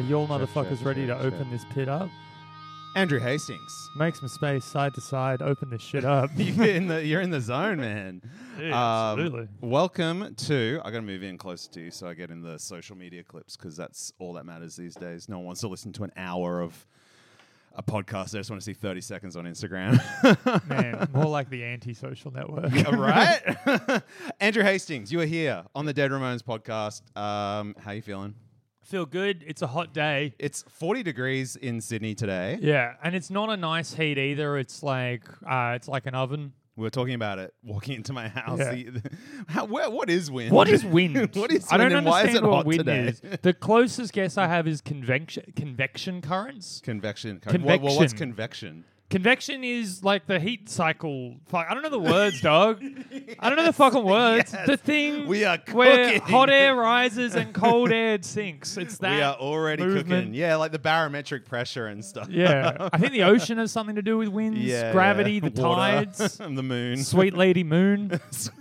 you all Check, motherfuckers check, ready check, to open check. this pit up? Andrew Hastings. Make some space, side to side, open this shit up. You're in the zone, man. Yeah, absolutely. Welcome to. I got to move in closer to you so I get in the social media clips because that's all that matters these days. No one wants to listen to an hour of a podcast. They just want to see 30 seconds on Instagram. Man, more like the anti-social network. Right? Andrew Hastings, you are here on the Dead Ramones podcast. How you feeling? Feel good. It's a hot day. It's 40 degrees in Sydney today. Yeah, and it's not a nice heat either. It's like an oven. We were talking about it walking into my house. Yeah. What is wind? What is wind? What is I wind don't and why is understand it what hot wind today? is. The closest guess I have is convection currents. Convection. Convection. Well, what's convection? Convection is like the heat cycle. Fuck, I don't know the words, dog. I don't know the fucking words. Yes. The thing We are where cooking. hot air rises and cold air sinks. It's that. We are already movement. cooking. Yeah, like the barometric pressure and stuff. Yeah, I think the ocean has something to do with winds, Yeah, gravity, yeah. the Water. tides, And the moon. sweet lady moon,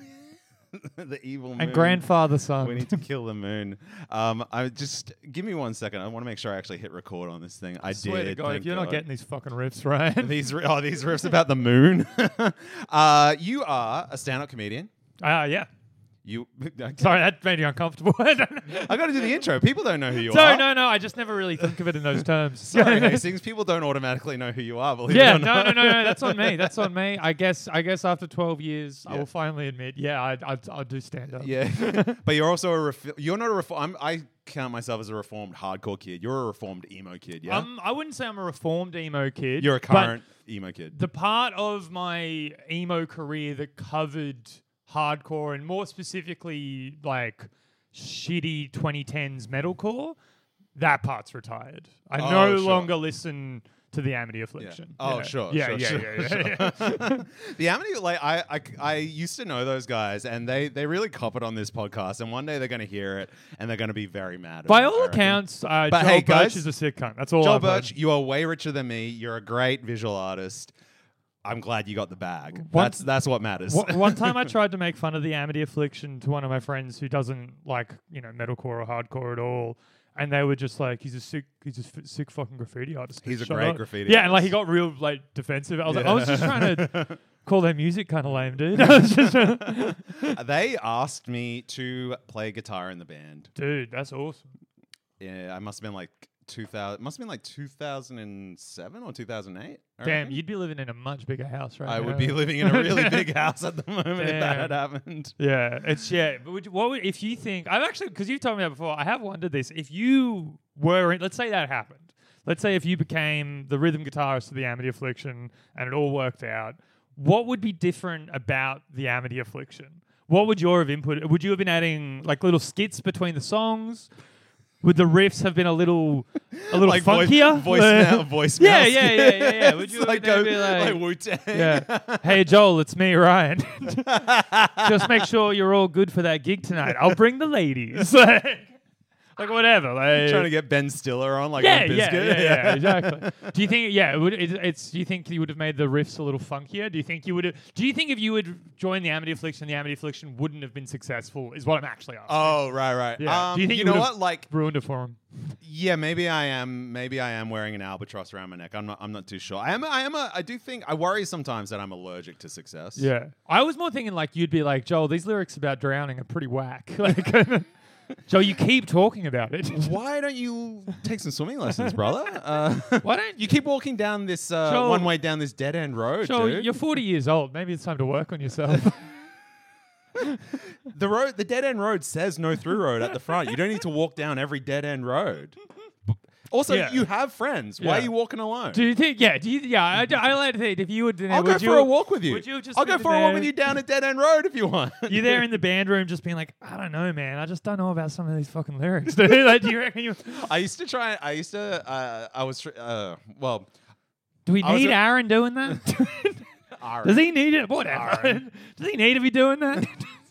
The evil moon. and grandfather son. We need to kill the moon. I just give me 1 second. I want to make sure I actually hit record on this thing. I swear did. to God, thank if you're not God. getting these fucking riffs right. these riffs about the moon. You are a stand-up comedian. Yeah. You. Sorry, that made you uncomfortable. I got to do the intro. People don't know who you So are. no, I just never really think of it in those terms. Sorry, Hastings. People don't automatically know who you are. Believe Yeah, it or not. no. That's on me. That's on me. I guess after 12 years, I Yeah. will finally admit, I do stand up. Yeah, but you're also you're not a reform. I count myself as a reformed hardcore kid. You're a reformed emo kid. Yeah, I wouldn't say I'm a reformed emo kid. you're a but current emo kid. the part of my emo career that covered hardcore and more specifically like shitty 2010s metalcore, that part's retired. I Oh, no sure. longer listen to the Amity Affliction. Oh, Yeah. sure. Yeah. The Amity, like I used to know those guys, and they really cop it on this podcast. And one day they're going to hear it, and they're going to be very mad. By about it, all I reckon. accounts, But Joel hey, Birch guys, is a sick cunt. That's all Joel I've heard. Birch, you are way richer than me. You're a great visual artist. I'm glad you got the bag. One- That's what matters. One time I tried to make fun of the Amity Affliction to one of my friends who doesn't like, metalcore or hardcore at all. And they were just like, he's a sick fucking graffiti artist. He's a Shut great up. graffiti Yeah, and like he artist. got real like defensive. I was like, Yeah. I was just trying to call their music kind of lame, dude. I was just They asked me to play guitar in the band. dude, that's awesome. Yeah, I must have been like 2000. Must have been like 2007 or 2008. Damn, you'd be living in a much bigger house right I now. would be living in a really big house at the moment if that Damn. had happened. Yeah, it's But if you think I've actually, because you've told me that before, I have wondered this. If you were, let's say that happened. Let's say if you became the rhythm guitarist of the Amity Affliction and it all worked out, what would be different about the Amity Affliction? What would your have input? Would you have been adding like little skits between the songs? Would the riffs have been a little Like funkier? voicemail. Yeah. Would you like have go been like like Wu-Tang. yeah. Hey, Joel, it's me, Ryan. Just make sure you're all good for that gig tonight. I'll bring the ladies. like whatever. Like, Trying to get Ben Stiller on like yeah, Limp yeah, Bizkit. yeah, exactly. Do you think? Yeah, do you think you would have made the riffs a little funkier? Do you think you would have? Do you think if you would join the Amity Affliction, the Amity Affliction wouldn't have been successful? Is what I'm actually asking. Oh, right. Yeah. Do you think you you know would've- what? Like, Ruined it for him. yeah, maybe I am wearing an albatross around my neck. I'm not too sure. I do think I worry sometimes that I'm allergic to success. Yeah, I was more thinking like you'd be like, Joel, these lyrics about drowning are pretty whack. Like, Joel, you keep talking about it. Why don't you take some swimming lessons, brother? Why don't you keep walking down this Joel- one way down this dead end road, Joel, dude? you're 40 years old. Maybe it's time to work on yourself. The dead end road says no through road at the front. You don't need to walk down every dead end road. Also, Yeah. you have friends. Why Yeah. are you walking alone? Do you think? Yeah. I like to think if you would. I'll go for a walk with you. Would you just I'll be go for a walk there- with you down a dead end road if you want. You're there in the band room, just being like, I don't know, man. I just don't know about some of these fucking lyrics. Dude. Like, do you reckon you? I used to try. I used to. I was. Well. Do we I was need a- Aaron doing that? Does he need it? Whatever. Aaron. Does he need to be doing that?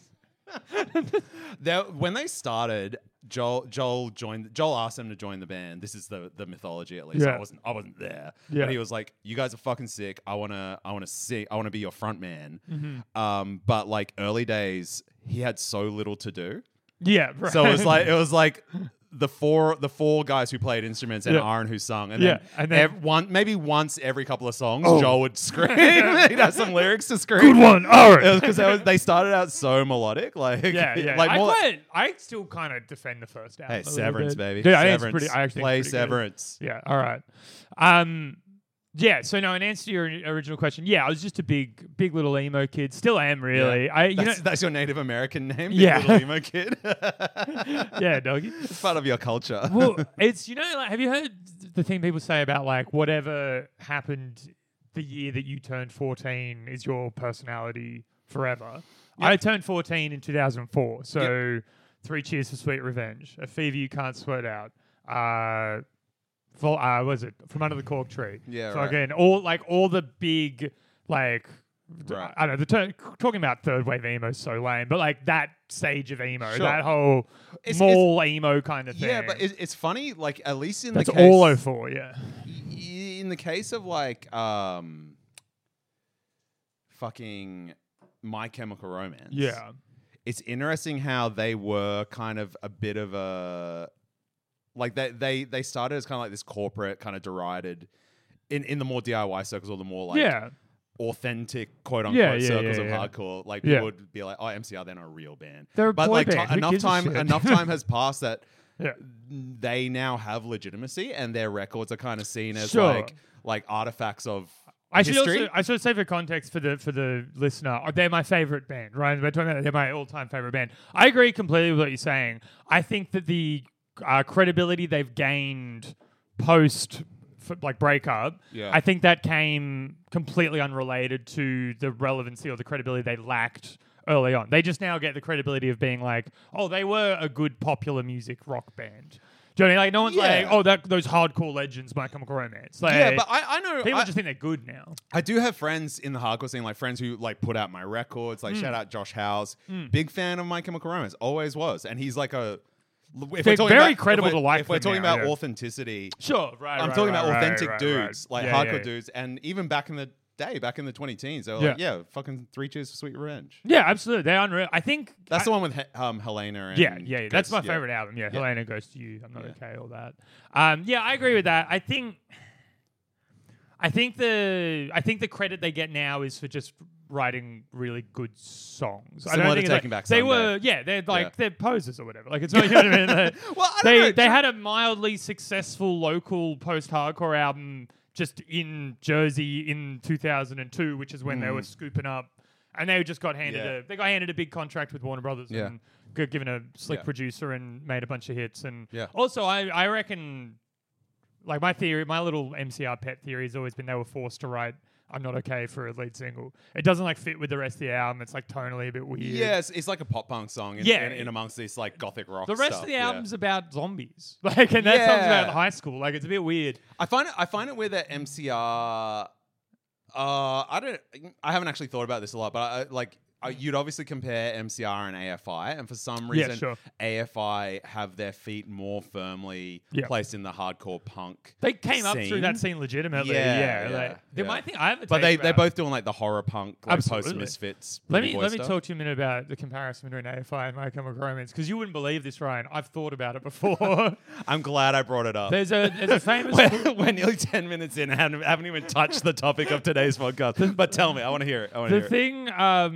When they started, Joel asked them to join the band. This is the mythology, at least. Yeah. I wasn't there. Yeah. But he was like, "You guys are fucking sick. I wanna sing. I wanna be your front man." Mm-hmm. But like early days, he had so little to do. Yeah. Right. So it was like the four guys who played instruments and Yeah. Aaron who sung, and Yeah, then, and then- maybe once every couple of songs, Oh. Joel would scream. He'd have some lyrics to scream. Good one, Aaron. Because they started out so melodic, like Yeah. like more. I still kind of defend the first album. Hey, a little Severance, bit. baby. Dude, I think it's Severance. pretty. I actually Play think it's pretty good. Severance. Yeah. All right. Yeah. So no, in answer to your original question, yeah, I was just a big little emo kid. Still am, really. Yeah. That's your Native American name. Big Yeah. Little emo kid. Yeah, doggy. It's part of your culture. Well, it's like, have you heard the thing people say about like whatever happened the year that you turned 14 is your personality forever? Yep. I turned 14 in 2004, so 3 Cheers for Sweet Revenge, A Fever You Can't Sweat Out, was it From Under the Cork Tree? Yeah, so right. again, all the big like. Right. I don't know. Talking about third wave emo is so lame, but like that stage of emo, Sure. that whole mall emo kind of thing. Yeah, but it's funny. Like at least in that's the case, all 04, yeah. in the case of like fucking My Chemical Romance. Yeah. It's interesting how they were kind of a bit of a like they started as kind of like this corporate kind of derided in the more DIY circles or the more like Yeah. authentic quote unquote circles of yeah. hardcore. Like Yeah. people would be like, oh, MCR, they're not a real band. They're a but boy like band. Who gives a shit? enough time has passed that Yeah. they now have legitimacy and their records are kind of seen as Sure. like artifacts of I should history. say for context for the listener, they're my favorite band, right? We're talking about they're my all-time favorite band. I agree completely with what you're saying. I think that the credibility they've gained post like breakup, Yeah. I think that came completely unrelated to the relevancy or the credibility they lacked early on. They just now get the credibility of being like, oh, they were a good popular music rock band. Do you know what I mean? Like, no one's like, oh, those hardcore legends, My Chemical Romance. Like, Yeah, but I know people I, just think they're good now. I do have friends in the hardcore scene, like friends who like put out my records. Like shout out Josh Howes, big fan of My Chemical Romance, always was, and he's like a. If They're we're talking very about, credible if we're- to like If we're them talking now, about yeah. authenticity, Sure, right. I'm right, talking right, about right, authentic right, dudes, right. like Yeah, hardcore yeah. dudes, and even back in the day, back in the 2010s, they were Yeah. like, yeah, fucking 3 Cheers for Sweet Revenge. Yeah, absolutely. They're unreal. I think That's the one with Helena. And Yeah. That's my Ghost, favorite album. Yeah, Yeah. Helena Goes to You. I'm not Yeah. okay. All that. Yeah, I agree with that. I think the credit they get now is for just writing really good songs. I Similar don't to think Taking that- Back they Sunday. were. Yeah, they're like Yeah. they're posers or whatever. Like it's not. You know what I mean? Well, I don't know. They had a mildly successful local post-hardcore album just in Jersey in 2002, which is when they were scooping up, and they just got handed Yeah. a big contract with Warner Brothers Yeah. and got given a slick Yeah. producer and made a bunch of hits. And Yeah. also, I reckon, like my little MCR pet theory has always been they were forced to write I'm Not Okay for a lead single. It doesn't like fit with the rest of the album. It's like tonally a bit weird. Yeah, it's like a pop punk song in amongst this like gothic rock The rest stuff, of the yeah. album's about zombies. Like, and that song's Yeah. about high school. Like, it's a bit weird. I find it weird that MCR. I haven't actually thought about this a lot, but you'd obviously compare MCR and AFI, and for some reason, sure. AFI have their feet more firmly Yeah. placed in the hardcore punk. They came up through scene. that scene legitimately. Yeah, Yeah. yeah, They yeah. might think I have a But take they're about- both doing like the horror punk, like Absolutely. post Misfits. Let Pretty me Boy stuff. talk to you a minute about the comparison between AFI and My Chemical Romance, because you wouldn't believe this, Ryan. I've thought about it before. I'm glad I brought it up. there's a famous. We're nearly 10 minutes in and haven't even touched the topic of today's podcast. But tell me, I want to hear it. The thing,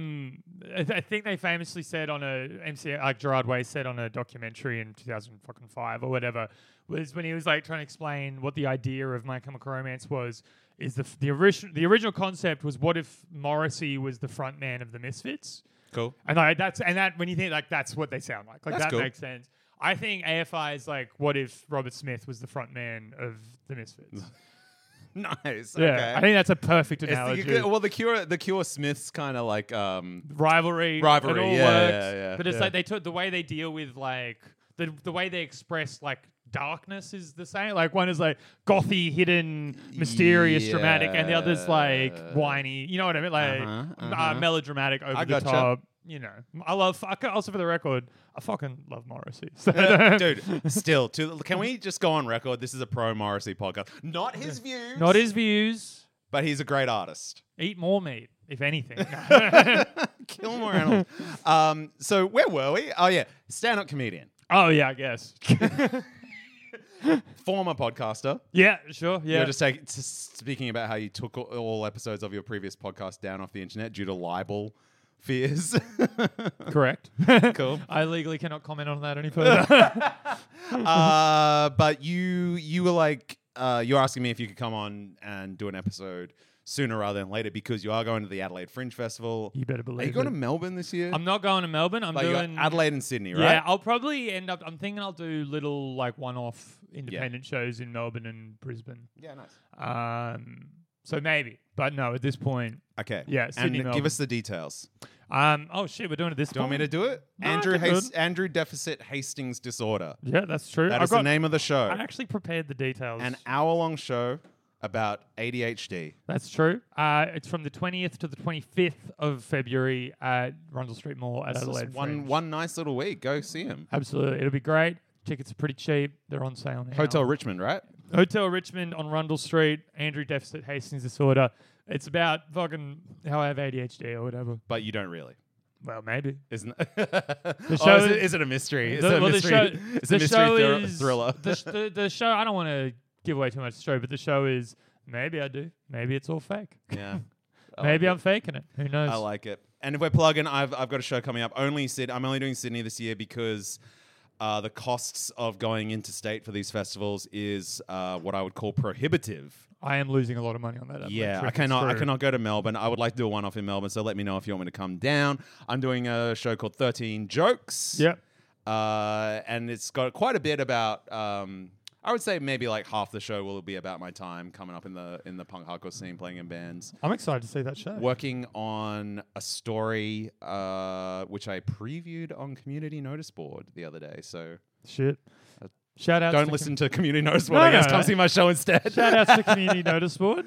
I think they famously said on a MCA, like Gerard Way said on a documentary in 2005 or whatever, was when he was like trying to explain what the idea of My Chemical Romance was. Is the original concept was, what if Morrissey was the front man of the Misfits? Cool. And like that when you think like that's what they sound like That's that cool. makes sense. I think AFI is like, what if Robert Smith was the front man of the Misfits? Nice. Yeah, Okay. I think that's a perfect It's analogy. the Cure Smiths kind of like rivalry, Rivalry, it all yeah, works. yeah, But it's yeah. like they took the way they deal with like the way they express like darkness is the same. Like one is like gothy, hidden, mysterious, dramatic, and the other's like whiny. You know what I mean? Like melodramatic, over I the gotcha. top. You know, also for the record, I fucking love Morrissey. So dude, still, can we just go on record? This is a pro Morrissey podcast. Not his views. not his views. But he's a great artist. Eat more meat, if anything. Kill more animals. So where were we? Oh, yeah. Stand-up comedian. Oh yeah, I guess. Former podcaster. Yeah, sure. Yeah. You're just speaking about how you took all episodes of your previous podcast down off the internet due to libel fears. Correct. Cool. I legally cannot comment on that any further. But you were like, you're asking me if you could come on and do an episode sooner rather than later because you are going to the Adelaide Fringe Festival. You better Are believe you going it. to Melbourne this year? I'm not going to Melbourne. I'm Like you got doing Adelaide and Sydney, right? Yeah, I'll probably end up. I'm thinking I'll do little like one-off independent shows in Melbourne and Brisbane. Yeah, nice. So maybe, but no, at this point, Okay. yeah. Sydney, And Melbourne. give us the details. Oh shit, we're doing it this Do you want me time? to do it? No, I can do it. Andrew Deficit Hastings Disorder. Yeah, that's true. That I've is the got- name of the show. I actually prepared the details. An hour-long show about ADHD. That's true. It's from the 20th to the 25th of February at Rundle Street Mall at It's just Adelaide. one Fringe. one nice little week. Go see him. Absolutely, it'll be great. Tickets are pretty cheap. They're on sale now. Hotel Richmond, right? Hotel Richmond on Rundle Street. Andrew Deficit Hastings Disorder. It's about fucking how I have ADHD or whatever. But you don't really. Well, maybe. Isn't show is it a mystery? Is it a well, mystery? It's a mystery thriller. The show. I don't want to give away too much of the show, but the show is maybe I do. Maybe it's all fake. Yeah. Maybe I'm faking it. Who knows? I like it. And if we're plugging, I've got a show coming up. I'm only doing Sydney this year because the costs of going interstate for these festivals is what I would call prohibitive. I am losing a lot of money on that. Yeah, trip. I cannot It's true. go to Melbourne. I would like to do a one-off in Melbourne, so let me know if you want me to come down. I'm doing a show called 13 Jokes. Yep. And it's got quite a bit about. I would say maybe like half the show will be about my time coming up in the punk hardcore scene, playing in bands, I'm excited to see that show. working on a story which I previewed on Community Notice Board the other day. So Shit. Shout out. don't listen to Community Notice Board. No, I guess no, come no. see my show instead. Shout outs to Community Notice Board.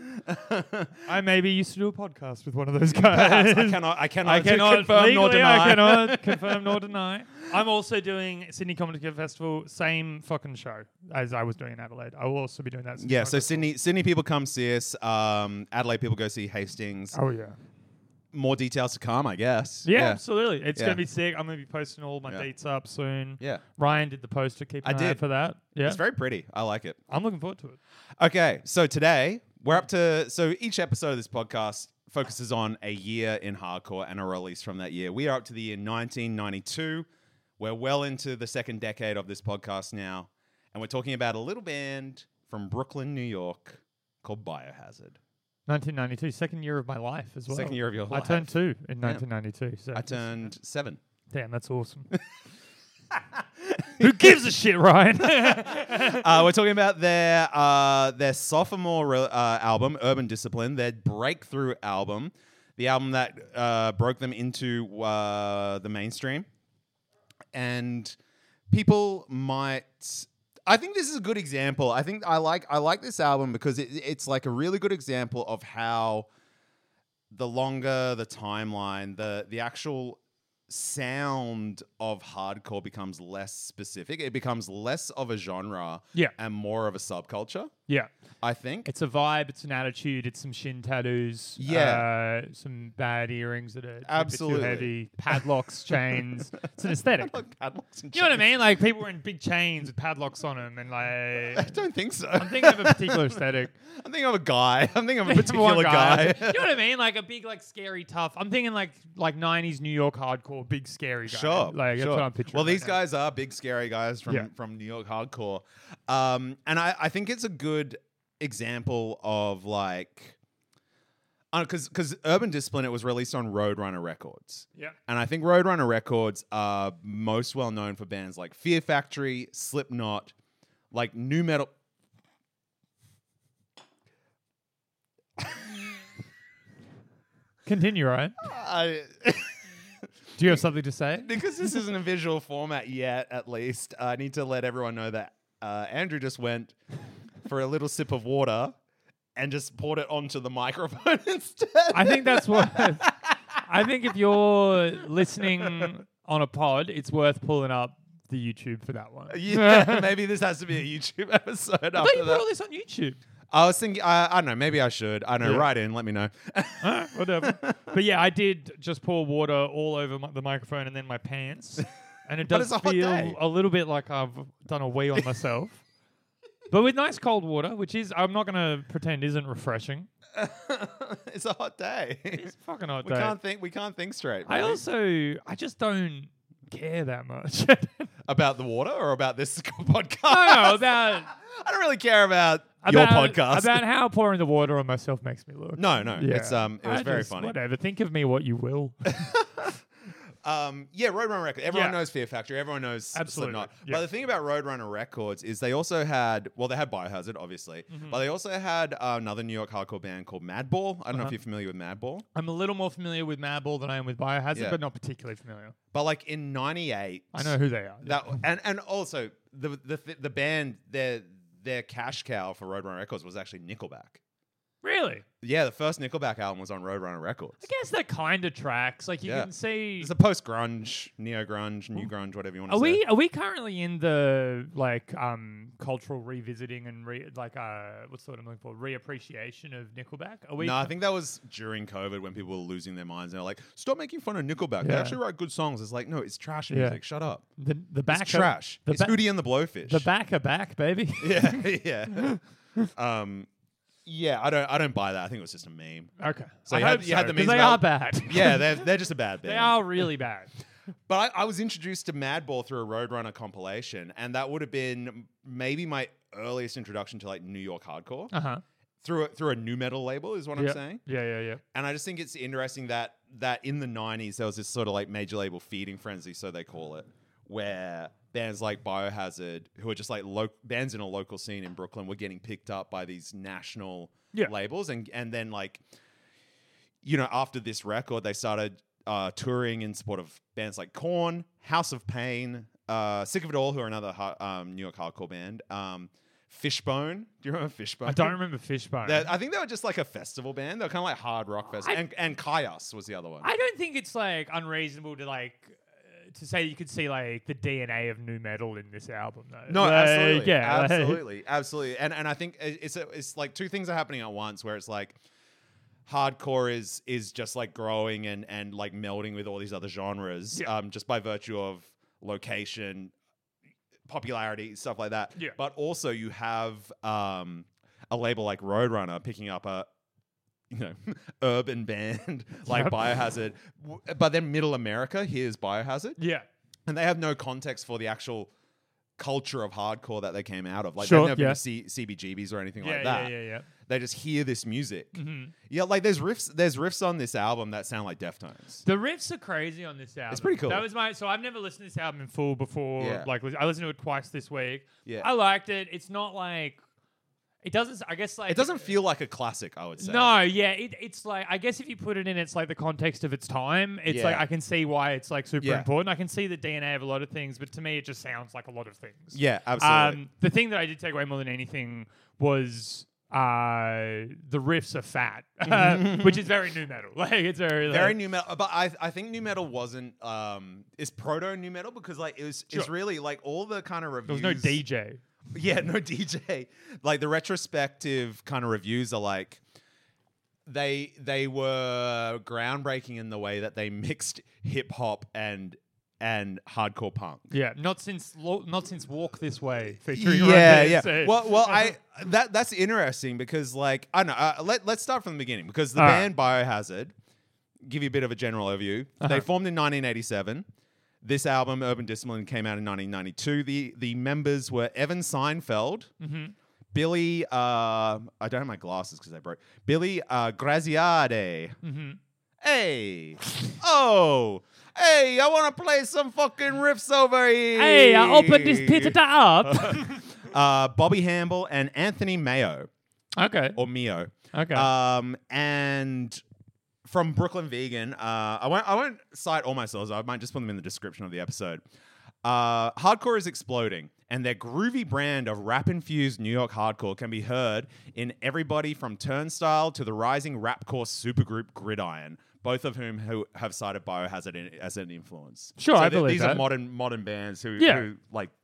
I maybe used to do a podcast with one of those Perhaps. guys. I cannot I cannot confirm nor legally, deny. I cannot confirm nor deny. I'm also doing Sydney Comedy Festival, same fucking show as I was doing in Adelaide. I will also be doing that. Yeah, so Sydney people come see us. Adelaide people go see Hastings. Oh yeah. More details to come, I guess. Yeah, absolutely. It's Yeah. gonna be sick. I'm gonna be posting all my Yeah. dates up soon. Yeah. Ryan did the poster. Keep I an eye out did. for that. Yeah, It's very pretty. I like it. I'm looking forward to it. Okay, so today we're up to. So each episode of this podcast focuses on a year in hardcore and a release from that year. We are up to the year 1992. We're well into the second decade of this podcast now, and we're talking about a little band from Brooklyn, New York, called Biohazard. 1992, second year of my life as well. Second year of your I life. turned 2 in 1992. So I turned 7. damn, that's awesome. Who gives a shit, Ryan? We're talking about their sophomore album, Urban Discipline, their breakthrough album, the album that broke them into the mainstream. And people might. I think this is a good example. I think I like this album because it's like a really good example of how the longer the timeline, the actual sound of hardcore becomes less specific. It becomes less of a genre Yeah. and more of a subculture, Yeah. I think. It's a vibe, it's an attitude, it's some shin tattoos, some bad earrings that are Absolutely. too heavy, padlocks, chains. It's an aesthetic. Like padlocks and You know what I chains. mean? Like people wearing big chains with padlocks on them, and I like don't think so. I'm thinking of a particular aesthetic. I'm thinking of a guy. I'm thinking of a One particular guy. You know what I mean? Like a big, like scary, tough. I'm thinking like 90s New York hardcore, big scary guy. Sure. Like that's sure. what I'm picturing. Well, right these now. guys are big, scary guys from, Yeah. from New York hardcore. And I think it's a good example of like, because Urban Discipline, it was released on Roadrunner Records. Yeah. And I think Roadrunner Records are most well known for bands like Fear Factory, Slipknot, like new metal. Continue, Ryan. Do you have something to say? Because this isn't a visual format yet, at least, I need to let everyone know that Andrew just went for a little sip of water and just poured it onto the microphone instead. I think that's what. I think if you're listening on a pod, it's worth pulling up the YouTube for that one. Yeah, maybe this has to be a YouTube episode I thought after you put all that. this on YouTube. I was thinking, I don't know, maybe I should. I don't know, Yeah. write in, let me know. Whatever. But yeah, I did just pour water all over the microphone and then my pants. and it But does it's a hot feel day. a little bit like I've done a wee on myself. But with nice cold water, which is, I'm not going to pretend isn't refreshing. It's a hot day. It's a fucking hot we day. can't think straight. I really. I just don't care that much. About the water or about this podcast? No, about I don't really care about your podcast. About how pouring the water on myself makes me look. No. Yeah. It was very funny. Whatever. Think of me what you will. Roadrunner Records. Everyone knows Fear Factory. Everyone knows Absolutely. Slipknot. Yeah. But the thing about Roadrunner Records is they also had, they had Biohazard, obviously, but they also had another New York hardcore band called Madball. I don't know if you're familiar with Madball. I'm a little more familiar with Madball than I am with Biohazard, Yeah. but not particularly familiar. But like in '98, I know who they are. that and also the band their cash cow for Roadrunner Records was actually Nickelback. Really? Yeah, the first Nickelback album was on Roadrunner Records. I guess that kind of tracks. Like you Yeah. can see. It's a post-grunge, neo-grunge, new grunge, whatever you want to say. Are we currently in the like cultural revisiting and what's the word I'm looking for? Reappreciation of Nickelback? Are we? No, I think that was during COVID when people were losing their minds. They were like, "Stop making fun of Nickelback. They Yeah. actually write good songs." It's like, no, it's trash Yeah. music. Shut up. the back It's trash. The It's Hootie and the Blowfish. The back are back, baby. yeah. Yeah, I don't buy that. I think it was just a meme. Okay. So I you had- hope you had the because memes they about- are bad. Yeah, they're just a bad band. They are really bad. But I was introduced to Madball through a Roadrunner compilation, and that would have been maybe my earliest introduction to like New York hardcore through a new metal label is what I'm saying. Yeah. And I just think it's interesting that in the 90s there was this sort of like major label feeding frenzy, so they call it, where bands like Biohazard, who are just like bands in a local scene in Brooklyn, were getting picked up by these national labels, and then like, you know, after this record they started touring in support of bands like Korn, House of Pain, Sick of It All, who are another New York hardcore band, Fishbone. Do you remember Fishbone? I don't remember Fishbone. I think they were just like a festival band. They were kind of like hard rock festival. And Kaios was the other one. I don't think it's like unreasonable to like to say you could see like the DNA of new metal in this album though. No, Like, absolutely, yeah, like- absolutely. And I think it's like two things are happening at once, where it's like hardcore is just like growing and like melding with all these other genres, just by virtue of location, popularity, stuff like that. Yeah. But also you have a label like Roadrunner picking up a urban band like Biohazard, but then Middle America here's Biohazard, Yeah. and they have no context for the actual culture of hardcore that they came out of. Like Sure, they've never yeah. been to CBGBs or anything like that. Yeah. They just hear this music. Mm-hmm. Yeah, like there's riffs on this album that sound like Deftones. The riffs are crazy on this album. It's pretty cool. That was so I've never listened to this album in full before. Yeah. Like I listened to it twice this week. Yeah. I liked it. It's not like it doesn't. I guess like It doesn't feel like a classic, I would say. No, yeah, it's like I guess if you put it in, it's like the context of its time. It's Yeah. like I can see why it's like super Yeah. important. I can see the DNA of a lot of things, but to me, it just sounds like a lot of things. Yeah, absolutely. The thing that I did take away more than anything was the riffs are fat, which is very new metal. Like it's very Very new metal, but I think new metal wasn't is proto new metal because like it's really like all the kind of There reviews. was no DJ. Yeah, no DJ. Like the retrospective kind of reviews are like they were groundbreaking in the way that they mixed hip hop and hardcore punk. Yeah, not since Walk This Way featuring Yeah, Run yeah. DMC. Well, that's interesting because like I don't know. Let's start from the beginning because the All band Biohazard, give you a bit of a general overview. They formed in 1987. This album, Urban Discipline, came out in 1992. The members were Evan Seinfeld, Billy. I don't have my glasses because they broke. Billy Graziade. Hey, hey! I want to play some fucking riffs over here. Hey, I opened this pizza up. Bobby Hamble and Anthony Mayo Okay. or Mio. Okay. And from Brooklyn Vegan, I won't cite all my sources. I might just put them in the description of the episode. Hardcore is exploding, and their groovy brand of rap-infused New York hardcore can be heard in everybody from Turnstile to the rising rapcore supergroup Gridiron, both of whom have cited Biohazard as an influence. Sure, I believe these that. are modern bands who like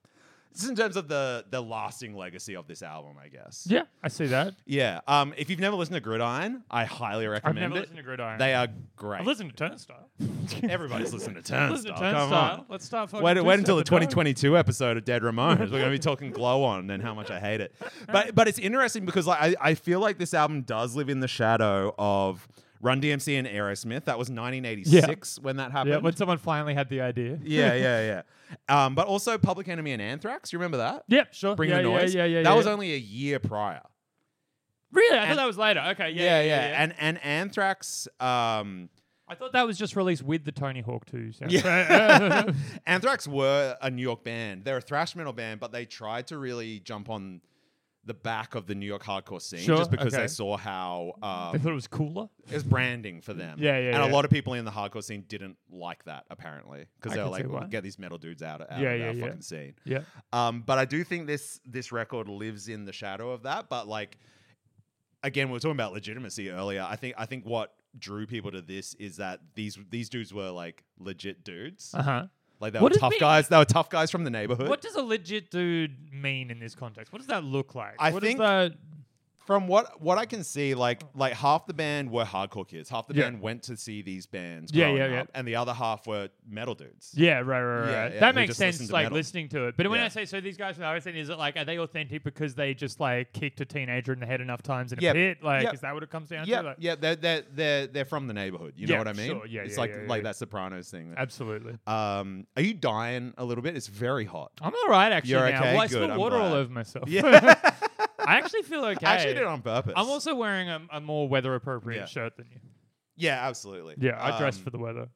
Just in terms of the lasting legacy of this album, I guess. Yeah, I see that. Yeah. If you've never listened to Gridiron, I highly I've recommend never it. listened to Gridiron. They are great. I've listened to Turnstile. Everybody's listening to Turnstile. Listen to Come Turnstile. on. Let's start fucking Wait until the two-step. 2022 episode of Dead Ramones. We're going to be talking Glow On and how much I hate it. But it's interesting because like I feel like this album does live in the shadow of Run DMC and Aerosmith. That was 1986 when that happened. Yeah, when someone finally had the idea. yeah. But also Public Enemy and Anthrax. You remember that? Yep, sure. Bring yeah, the Noise. Yeah. That was only a year prior. Really? I thought that was later. Okay, yeah. And Anthrax. I thought that was just released with the Tony Hawk 2 soundtrack. Yeah. Anthrax were a New York band. They're a thrash metal band, but they tried to really jump on the back of the New York hardcore scene just because they saw how They thought it was cooler. it was branding for them. Yeah. And a lot of people in the hardcore scene didn't like that, apparently, because they were can see like, why. we'll get these metal dudes out of our fucking scene. Yeah. But I do think this record lives in the shadow of that. But like, again, we were talking about legitimacy earlier. I think what drew people to this is that these dudes were like legit dudes. Uh-huh. Like they What were does tough mean- guys. They were tough guys from the neighborhood. What does a legit dude mean in this context? What does that look like? I What think- is that? From what I can see, like half the band were hardcore kids. Half the Yeah. band went to see these bands Yeah, growing yeah. up, and the other half were metal dudes. Yeah, right. Yeah, That who makes just sense, listen to like metal. listening to it. But when Yeah. I say so, these guys from the RSN, is it like are they authentic because they just like kicked a teenager in the head enough times in Yep. a pit? Like, Yep. is that what it comes down to? Yeah, Like, yeah, they're from the neighborhood. You know Yeah, what I mean? sure. Yeah, it's yeah, like yeah, like yeah. that Sopranos thing. absolutely. Are you dying a little bit? It's very hot. I'm all right actually You're now. okay? Well, I Good, spilled I'm water all glad. over myself. Yeah, I actually feel okay. I actually did it on purpose. I'm also wearing a more weather appropriate Yeah. shirt than you. yeah, absolutely. Yeah, I dressed for the weather.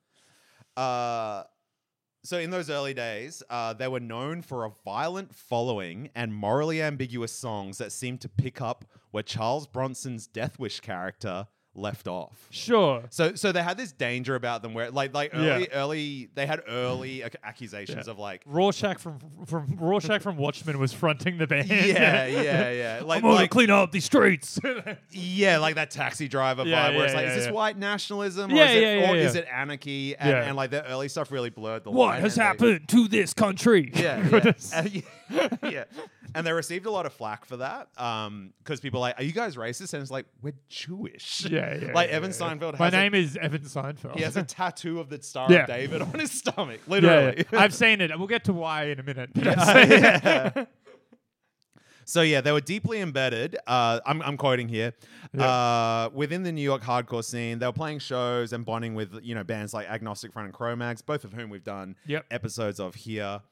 So in those early days, they were known for a violent following and morally ambiguous songs that seemed to pick up where Charles Bronson's Death Wish character left off. Sure. So they had this danger about them where like early they had early accusations of like Rorschach from Watchmen was fronting the band. yeah like I'm gonna like clean up these streets. yeah like that Taxi Driver Yeah, vibe where it's yeah, like yeah, is this yeah. white nationalism Yeah, or is it yeah, or yeah. is it anarchy and like the early stuff really blurred the line. What has and they- happened to this country? Yeah. Yeah. And they received a lot of flack for that because people are like, are you guys racist? And it's like, we're Jewish. Yeah. Like yeah, Evan yeah. Seinfeld My has name is Evan Seinfeld. he has a tattoo of the Star Yeah. of David on his stomach, yeah, literally. yeah. I've seen it. We'll get to why in a minute. Yeah. So yeah, they were deeply embedded. I'm quoting here. Within the New York hardcore scene, they were playing shows and bonding with bands like Agnostic Front and Cro-Mags, both of whom we've done Yep. episodes of here.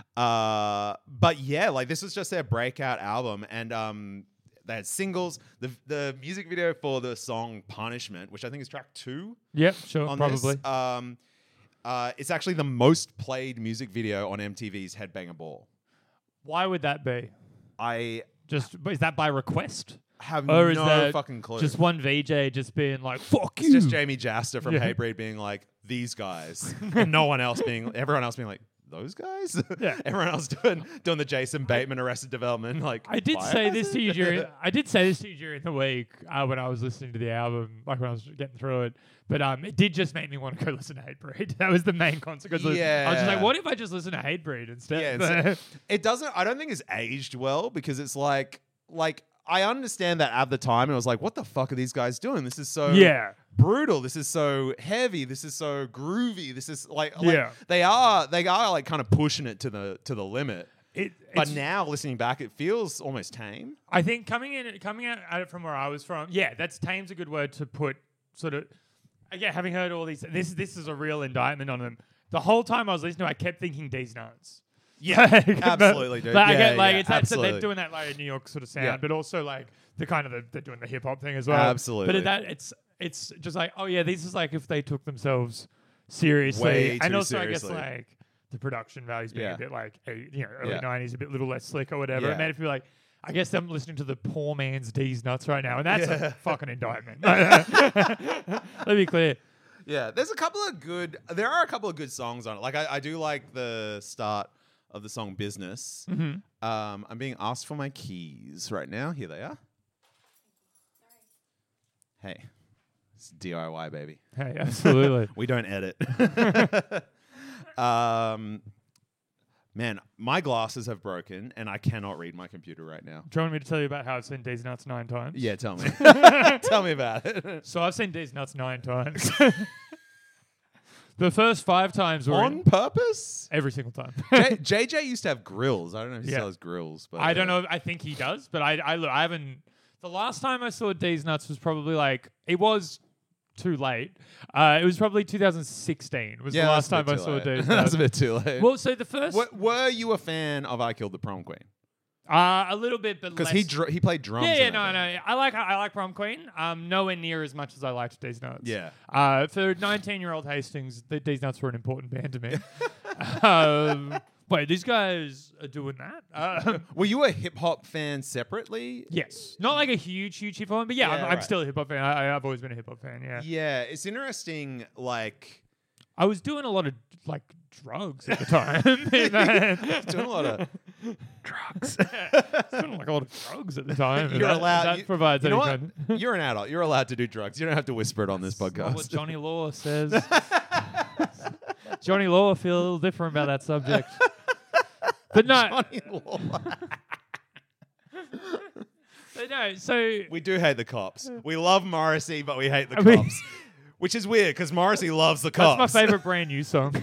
But yeah, like this was just their breakout album, and they had singles. The music video for the song "Punishment," which I think is track 2 Yep, sure, on probably. this, it's actually the most played music video on MTV's Headbanger Ball. Why would that be? I Is that by request? have Or is no that fucking clue. just one VJ just being like, fuck It's you? just Jamie Jaster from Yeah. Hatebreed being like, these guys. And everyone else being like, those guys? Yeah. Everyone else doing the Jason Bateman Arrested Development. Like, I did say this to you Biohazard? during the week when I was listening to the album, like when I was getting through it. But it did just make me want to go listen to Hatebreed. That was the main consequence. I was just like, Yeah. what if I just listen to Hatebreed instead? Yeah, I don't think it's aged well because it's like I understand that at the time it was like, what the fuck are these guys doing? This is so yeah. brutal. This is so heavy. This is so groovy. This is like Yeah. they are like kind of pushing it to the limit. But It's- now listening back, it feels almost tame. I think coming out at it from where I was from, tame's a good word to put sort of. Again, having heard all these, this is a real indictment on them. The whole time I was listening, I kept thinking D's Nuts. Yeah, absolutely, dude. Like, I Yeah, get, like yeah, it's that, so they're absolutely. doing that like New York sort of sound, Yeah. but also like the kind of they're doing the hip hop thing as well. Absolutely. But it's just like, oh yeah, this is like if they took themselves seriously, Way and too also seriously. I guess like the production values being Yeah. a bit like early Yeah. '90s, a bit little less slick or whatever. Yeah. It made it feel like. I guess I'm listening to the poor man's D's Nuts right now, and that's Yeah. a fucking indictment. Let me clear. Yeah, there are a couple of good songs on it. Like I do like the start of the song "Business." Mm-hmm. I'm being asked for my keys right now. Here they are. Hey, it's DIY, baby. Hey, absolutely. We don't edit. Man, my glasses have broken and I cannot read my computer right now. Do you want me to tell you about how I've seen D's Nuts 9 times? Yeah, tell me. Tell me about it. So I've seen D's Nuts 9 times. The first 5 times were On purpose? every single time. JJ used to have grills. I don't know if he Yeah. still has grills. But I don't know. I think he does, but I look, I haven't. The last time I saw D's Nuts was probably like it was too late. It was probably 2016. Was the last time I saw D's Nuts. That's a bit too late. Well, so the first Were you a fan of I Killed the Prom Queen? a little bit, but Because less. he played drums. Yeah, in no. that band. I like Prom Queen. Nowhere near as much as I liked D's Nuts. Yeah. For 19-year-old Hastings, D's Nuts were an important band to me. Wait, these guys are doing that? Were you a hip hop fan separately? Yes, not like a huge hip hop, but yeah, Yeah, I'm right. still a hip hop fan. I've always been a hip hop fan. Yeah. Yeah, it's interesting. Like I was doing a lot of like drugs at the time. doing a lot of drugs. Doing like a lot of drugs at the time. You're allowed. That you- provides you know any what? kind. You're an adult. You're allowed to do drugs. You don't have to whisper it on this Not podcast. what Johnny Law says. Johnny Law feel a little different about that subject. But no, Johnny Law. but no. So We do hate the cops. We love Morrissey, but we hate the I mean- cops. Which is weird because Morrissey loves the that's cops. my favorite brand new song.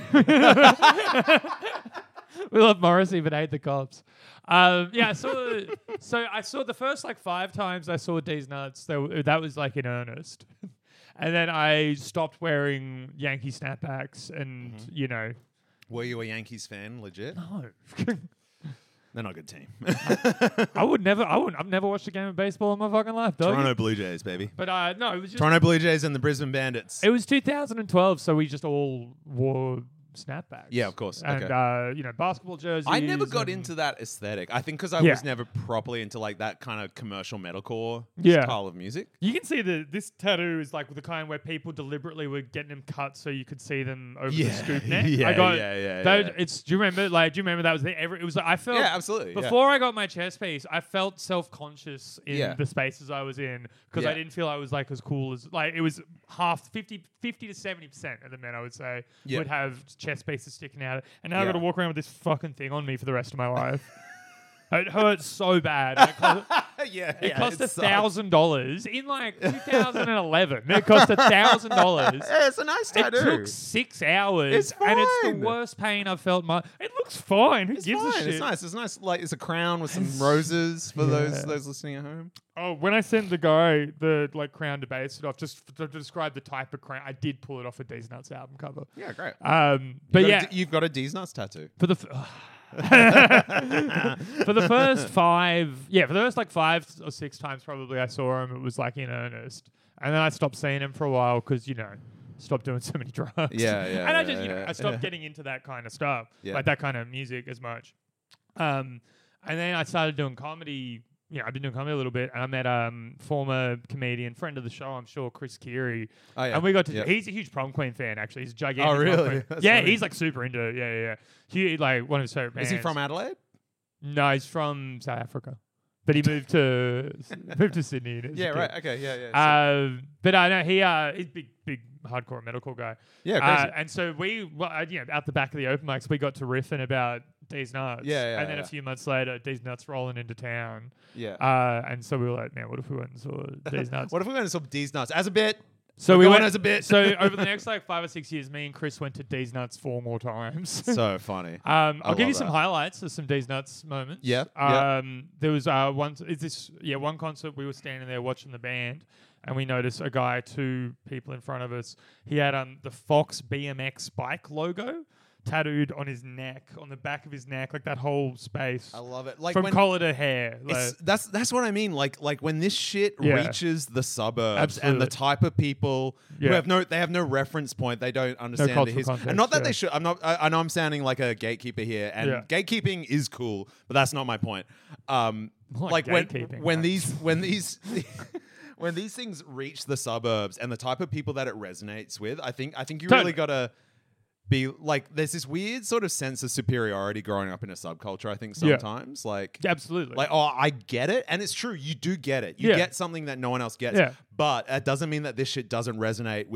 We love Morrissey, but hate the cops. Yeah, so I saw the first like 5 times I saw D's Nuts. That was like in earnest, and then I stopped wearing Yankee snapbacks, and you know, Were you a Yankees fan, legit? no, They're not a good team. I've never watched a game of baseball in my fucking life, dog. Toronto Blue Jays, baby. But no, it was just Toronto Blue Jays and the Brisbane Bandits. it was 2012, so we just all wore snapbacks. Yeah, of course. And Okay. basketball jerseys. I never got and- into that aesthetic. I think because I Yeah. was never properly into like that kind of commercial metalcore Yeah. style of music. You can see this tattoo is like the kind where people deliberately were getting them cut so you could see them over the scoop neck. Yeah, I got yeah. It's. Do you remember? Like, do you remember that was it was. Like, I felt Yeah, absolutely. yeah. before I got my chest piece, I felt self-conscious in Yeah. the spaces I was in because I Yeah. didn't feel I was like as cool as like it was half 50 to 70% of the men I would say Yeah. would have chest pieces sticking out, and now I've Yeah. got to walk around with this fucking thing on me for the rest of my life. It hurts so bad. And it cost $1,000 in like 2011. It cost $1,000. Yeah, it's a nice It tattoo. took 6 hours, It's and it's the fine. worst pain I've felt. It looks fine. Who It's gives a fine. shit? It's nice. It's nice. Like it's a crown with some It's- roses for Yeah. those listening at home. Oh, when I sent the guy the like crown to base it off, just to describe the type of crown, I did pull it off a D's Nuts album cover. Yeah, great. But yeah, You've got a D's Nuts tattoo. for the for the first 5, for the first like 5 or 6 times probably I saw him, it was like in earnest, and then I stopped seeing him for a while because stopped doing so many drugs. Yeah, and I just yeah. I stopped getting into that kind of stuff, Yeah. like that kind of music as much. And then I started doing comedy. I've been doing comedy a little bit, and I met former comedian, friend of the show, I'm sure, Chris Keary. Oh, yeah. And we got to. Yep. He's a huge Prom Queen fan, actually. He's a gigantic. Oh, Prom really? Queen. That's Yeah, funny. he's like super into it. Yeah. He like one of his favorite bands. Is he from Adelaide? No, he's from South Africa, but he moved to Sydney. as a Yeah, kid. right. Okay, yeah. But I know he's big hardcore metalcore guy. Yeah, crazy. And so out the back of the open mics, we got to riffing about D's Nuts. Yeah, And then yeah. a few months later, D's Nuts rolling into town. Yeah. And so we were like, man, what if we went and saw D's Nuts? What if we went to some D's Nuts as a bit? So We're we going went as a bit. So over the next like 5 or 6 years, me and Chris went to D's Nuts 4 more times. So funny. I'll give you love some that. highlights of some D's Nuts moments. Yeah, There was one concert we were standing there watching the band, and we noticed a guy 2 people in front of us. He had the Fox BMX bike logo tattooed on his neck, on the back of his neck, like that whole space. I love it. Like from when collar to hair. it's, that's what I mean. Like when this shit Yeah. reaches the suburbs Absolutely. and the type of people Yeah. who have no reference point. They don't understand the cultural history. context, And not that yeah. they should. I know I'm sounding like a gatekeeper here, and Yeah. gatekeeping is cool, but that's not my point. Like gatekeeping, when right. these when these things reach the suburbs and the type of people that it resonates with, I think you Totally. really gotta be like. There's this weird sort of sense of superiority growing up in a subculture. I think Yeah. sometimes Absolutely. like, oh, I get it. And it's true. You do get it. You Yeah. get something that no one else gets. Yeah. But it doesn't mean that this shit doesn't resonate with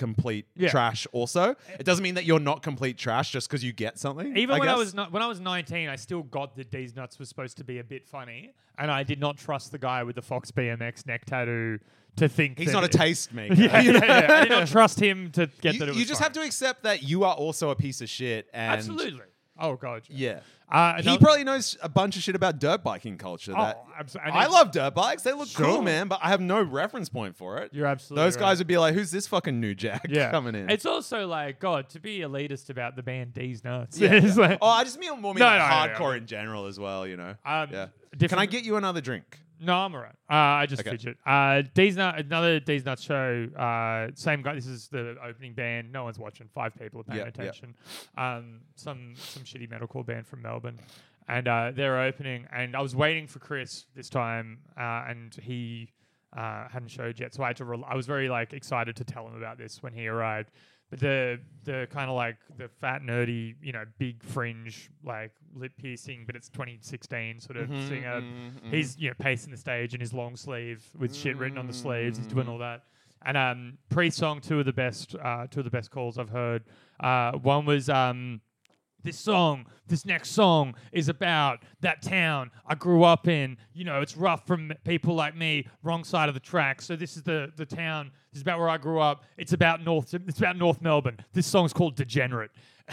complete Yeah. trash also. It doesn't mean that you're not complete trash just because you get something. Even when I guess. was when I was 19, I still got that D's Nuts was supposed to be a bit funny, and I did not trust the guy with the Fox BMX neck tattoo to think He's that not a it- taste maker. Yeah, you know? yeah. I did not trust him to get that it was You just funny. have to accept that you are also a piece of shit. And Absolutely. Oh god. Yeah. He He probably knows a bunch of shit about dirt biking culture. That absolutely. I love dirt bikes. They look Sure. cool, man, but I have no reference point for it. You're absolutely Those right. guys would be like, who's this fucking new jack coming in? It's also like, God, to be elitist about the band D's Nuts. Yeah, It's yeah. like, Oh, I just mean more No, like no, hardcore no. in general as well, you know. um, Yeah. Can I different- get you another drink? No, I'm alright. I just Okay. fidget. D's Nut, another D's Nuts show. Same guy. This is the opening band. No one's watching. 5 people are paying Yeah, yeah. attention. Some shitty metalcore band from Melbourne, and they're opening. And I was waiting for Chris this time, and he hadn't showed yet. So I had to. I was very like excited to tell him about this when he arrived. But the kind of like the fat nerdy, big fringe, like lip piercing, but it's 2016 sort of singer. He's pacing the stage in his long sleeve with shit written on the sleeves. He's doing all that. And pre-song, two of the best calls I've heard. One was this next song is about that town I grew up in. It's rough from people like me, wrong side of the track. So this is the town. This is about where I grew up. It's about North Melbourne. This song's called Degenerate.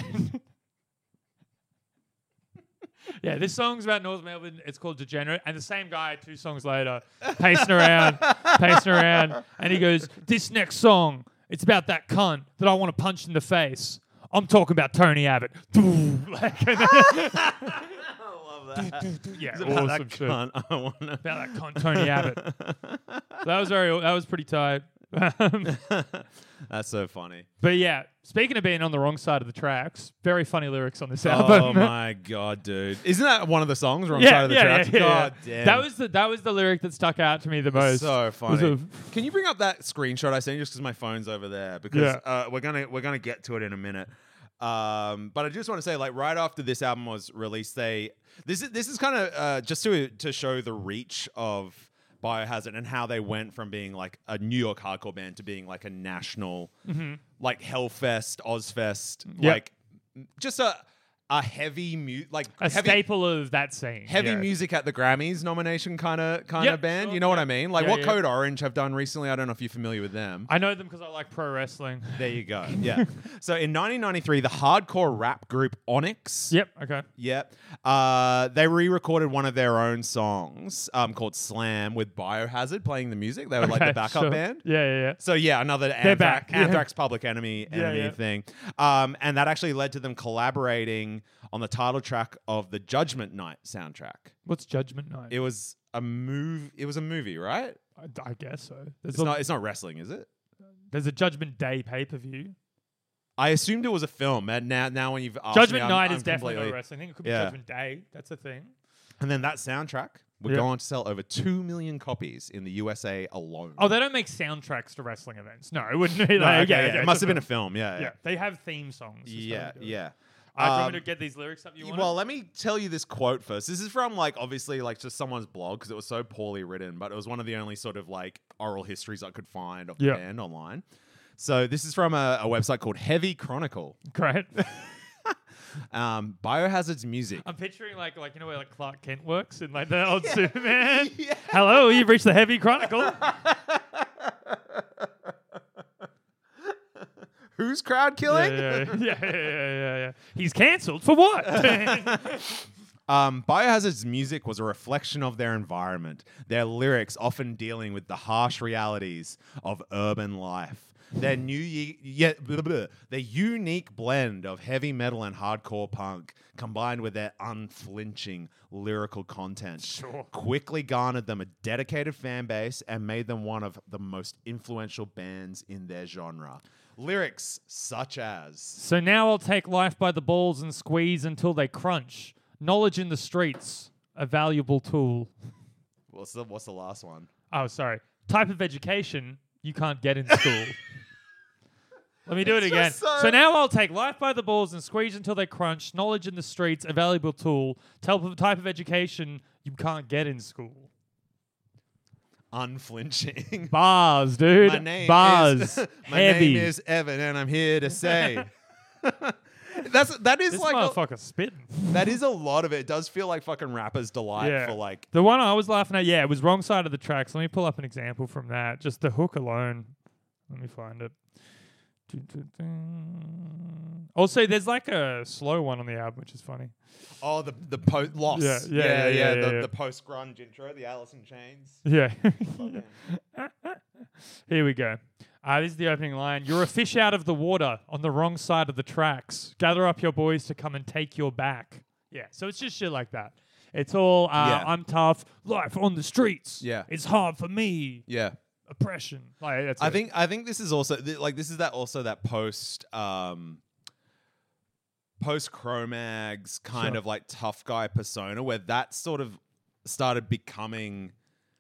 Yeah, this song's about North Melbourne. It's called Degenerate. And the same guy, 2 songs later, pacing around. And he goes, this next song, it's about that cunt that I want to punch in the face. I'm talking about Tony Abbott. I love that. Yeah, It's about awesome that shit. cunt. I wanna... About that cunt, Tony Abbott. So that was pretty tight. That's so funny. But yeah, speaking of being on the wrong side of the tracks, very funny lyrics on this Oh album. my god, dude! Isn't that one of the songs? Wrong side of the tracks. God damn. That was the lyric that stuck out to me the most. So Was funny. a- Can you bring up that screenshot I sent you just because my phone's over there? Because we're gonna get to it in a minute. But I just want to say, like, right after this album was released, this is kind of just to show the reach of Biohazard and how they went from being like a New York hardcore band to being like a national, like Hellfest, Ozfest, Yep. like just a heavy staple of that scene. heavy yeah. music at the Grammys nomination kind of Yep, band. sure, You know what yeah. I mean? Like Yeah, what yeah. Code Orange have done recently. I don't know if you're familiar with them. I know them because I like pro wrestling. There you go. Yeah. So in 1993, the hardcore rap group Onyx. Yep. Okay. Yep. They re-recorded one of their own songs called Slam with Biohazard playing the music. They were like the Okay, backup sure. band. Yeah. So yeah, another They're back. Anthrax Public Enemy yeah. thing. And that actually led to them collaborating on the title track of the Judgment Night soundtrack. What's Judgment Night? It was a movie, right? I guess so. It's not wrestling, is it? There's a Judgment Day pay-per-view. I assumed it was a film. And now when you've asked Judgment me, Night I'm is definitely completely- not wrestling. I think it could be Yeah. Judgment Day. That's a thing. And then that soundtrack would Yeah. go on to sell over 2 million copies in the USA alone. Oh, they don't make soundtracks to wrestling events. No, it wouldn't be No, like, okay, yeah, it must have been a film. Yeah. Yeah, they have theme songs. is Yeah. what they do. Yeah. Do you want me to get these lyrics up? Well, let me tell you this quote first. This is from obviously just someone's blog because it was so poorly written, but it was one of the only sort of oral histories I could find of the Yeah. band online. So this is from a website called Heavy Chronicle. Great. Biohazard's music. I'm picturing like where Clark Kent works in the old Superman. Yeah. Hello, you've reached the Heavy Chronicle. Who's crowd killing? Yeah. He's cancelled for what? Biohazard's music was a reflection of their environment, their lyrics often dealing with the harsh realities of urban life. Their their unique blend of heavy metal and hardcore punk, combined with their unflinching lyrical content, Sure. quickly garnered them a dedicated fan base and made them one of the most influential bands in their genre. Lyrics such as... So now I'll take life by the balls and squeeze until they crunch. Knowledge in the streets, a valuable tool. What's the last one? Oh, sorry. Type of education you can't get in school. Let me do it It's again. just so- So now I'll take life by the balls and squeeze until they crunch. Knowledge in the streets, a valuable tool. Type of education you can't get in school. unflinching. Bars, dude. My name Bars. is Heavy. My name is Evan, and I'm here to say. That is This like motherfucker spitting. that is a lot of it. It does feel like fucking rappers' delight Yeah. for like. The one I was laughing at, yeah, it was Wrong Side of the Tracks. Let me pull up an example from that. Just the hook alone. Let me find it. Also, there's like a slow one on the album, which is funny. Oh, the post loss. Yeah. The post grunge intro, the Alice in Chains. Yeah. Here we go. This is the opening line. You're a fish out of the water on the wrong side of the tracks. Gather up your boys to come and take your back. Yeah. So it's just shit like that. It's all, I'm tough. Life on the streets. Yeah. It's hard for me. Yeah. Oppression. Like, that's I it. think this is also this is that post post Cro-Mags kind Sure. of like tough guy persona where that sort of started becoming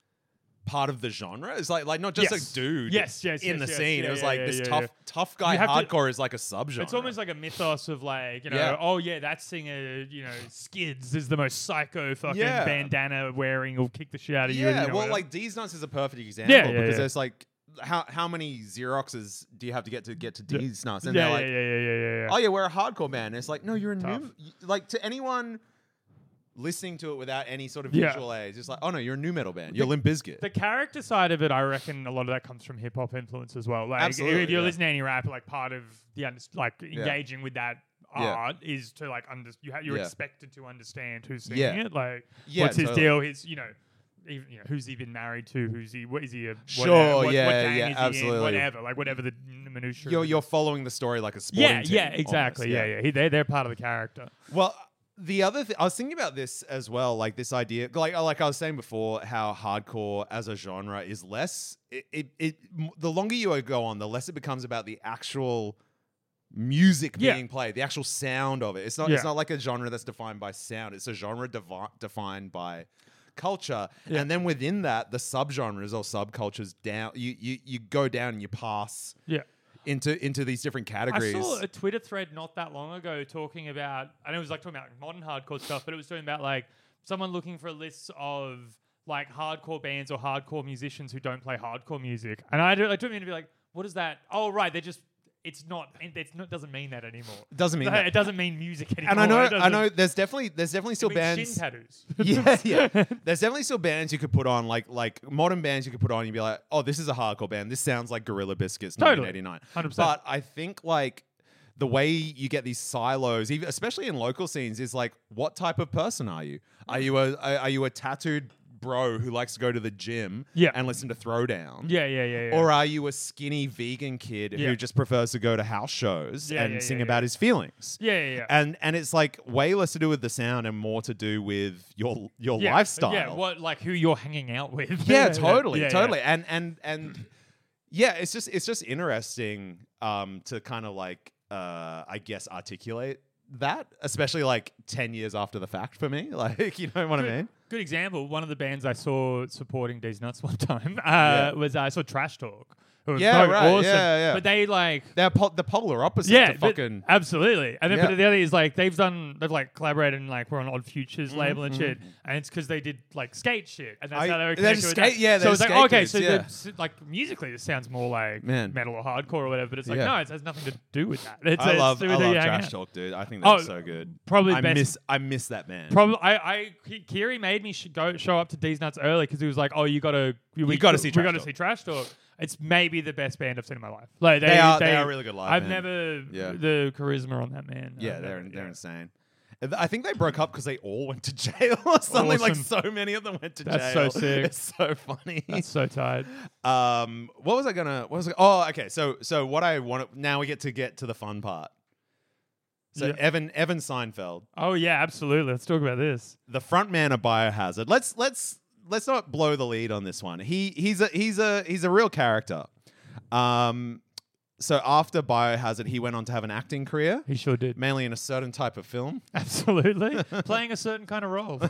part of the genre. It's like not just Yes. a dude Yes, in the yes. scene. Yeah, It was yeah, like yeah, this yeah, tough guy You have to- hardcore is like a subgenre. It's almost like a mythos of like, Yeah. oh yeah, that singer, Skids is the most psycho fucking Yeah. bandana wearing will kick the shit out of you. yeah. you know, well, whatever. like D's Nuts is a perfect example Yeah, because yeah. there's like how many Xeroxes do you have to get to D's Nuts? And yeah, they're like, yeah. oh yeah, we're a hardcore band. And it's like, no, you're a Tough. new, like to anyone listening to it without any sort of Yeah. visual aids, it's like, oh no, you're a new metal band. You're Limp Bizkit. The character side of it, I reckon a lot of that comes from hip hop influence as well. Like, Absolutely, if you're yeah. listening to any rap, like part of the engaging with that Yeah. art is to like you're Yeah. expected to understand who's singing Yeah. it. Like, Yeah, what's his totally. deal? His even, who's he been married to? Who's he? What is he? Sure, what yeah, gang yeah, is he in? absolutely. Whatever the minutia. You're following the story like a sporting team. yeah, exactly. almost, Yeah. They're part of the character. Well, the other thing I was thinking about this as well, like this idea, like I was saying before, how hardcore as a genre is less. The longer you go on, the less it becomes about the actual music Yeah. being played, the actual sound of it. It's not. Yeah. It's not like a genre that's defined by sound. It's a genre defined by culture, Yeah. and then within that, the subgenres or subcultures down. You go down and you pass. Yeah. Into these different categories. I saw a Twitter thread not that long ago talking about, I know it was like talking about modern hardcore stuff, but it was talking about like someone looking for lists of like hardcore bands or hardcore musicians who don't play hardcore music. And I took me to be like, what is that? Oh, right. It's not, doesn't mean that anymore. It doesn't mean that. It doesn't mean music anymore. And I It doesn't- know. There's definitely still it means bands. shin tattoos. Yeah. There's definitely still bands you could put on, like modern bands you could put on. You'd be like, oh, this is a hardcore band. This sounds like Gorilla Biscuits, Totally. 1989. 100%. But I think like the way you get these silos, especially in local scenes, is like, what type of person are you? Are you a tattooed bro who likes to go to the gym Yeah. and listen to Throwdown? Yeah. Or are you a skinny vegan kid Yeah. who just prefers to go to house shows Yeah, and yeah, sing yeah, about yeah. his feelings? Yeah. And it's like way less to do with the sound and more to do with your lifestyle. Yeah, who you're hanging out with. Yeah, totally. Yeah. And yeah, it's just interesting to kind of like I guess articulate that, especially like 10 years after the fact for me. Like, you know what I mean? Good example. One of the bands I saw supporting D's Nuts one time was I saw Trash Talk. Who was Yeah, fucking right. awesome. Yeah. But they like They're the polar opposite yeah, to but fucking absolutely. And then Yeah. but the other is like they've like collaborated and like we're on Odd Futures Mm-hmm, label and shit. And it's because they did like skate shit, and that's I- how they were they're connected just with skate- that. yeah, so they're it's like skate okay, kids, so yeah. like musically this sounds more like Man. metal or hardcore or whatever. But it's like Yeah. no, it has nothing to do with that. It's, I it's love to do with who you hang Trash out. Talk, dude. I think Oh, that's so good. probably I best- miss that band. Probably, Kiri made me show up to D's Nuts early because he was like, "Oh, you gotta see We Trash gotta Talk. See Trash Talk." It's maybe the best band I've seen in my life. Like They are really good live, I've man. never Yeah. the charisma on that man. Yeah, I've they're never- insane. I think they broke up because they all went to jail or something. Like Awesome. so many of them went to That's jail. so sick. It's so funny. That's so tight. What was I gonna? Oh, okay. So what I want now we get to the fun part. So Yeah. Evan Seinfeld, Oh yeah, absolutely. Let's talk about this. the front man of Biohazard. Let's not blow the lead on this one. He's a real character. So after Biohazard, he went on to have an acting career, He sure did. mainly in a certain type of film. Absolutely, playing a certain kind of role.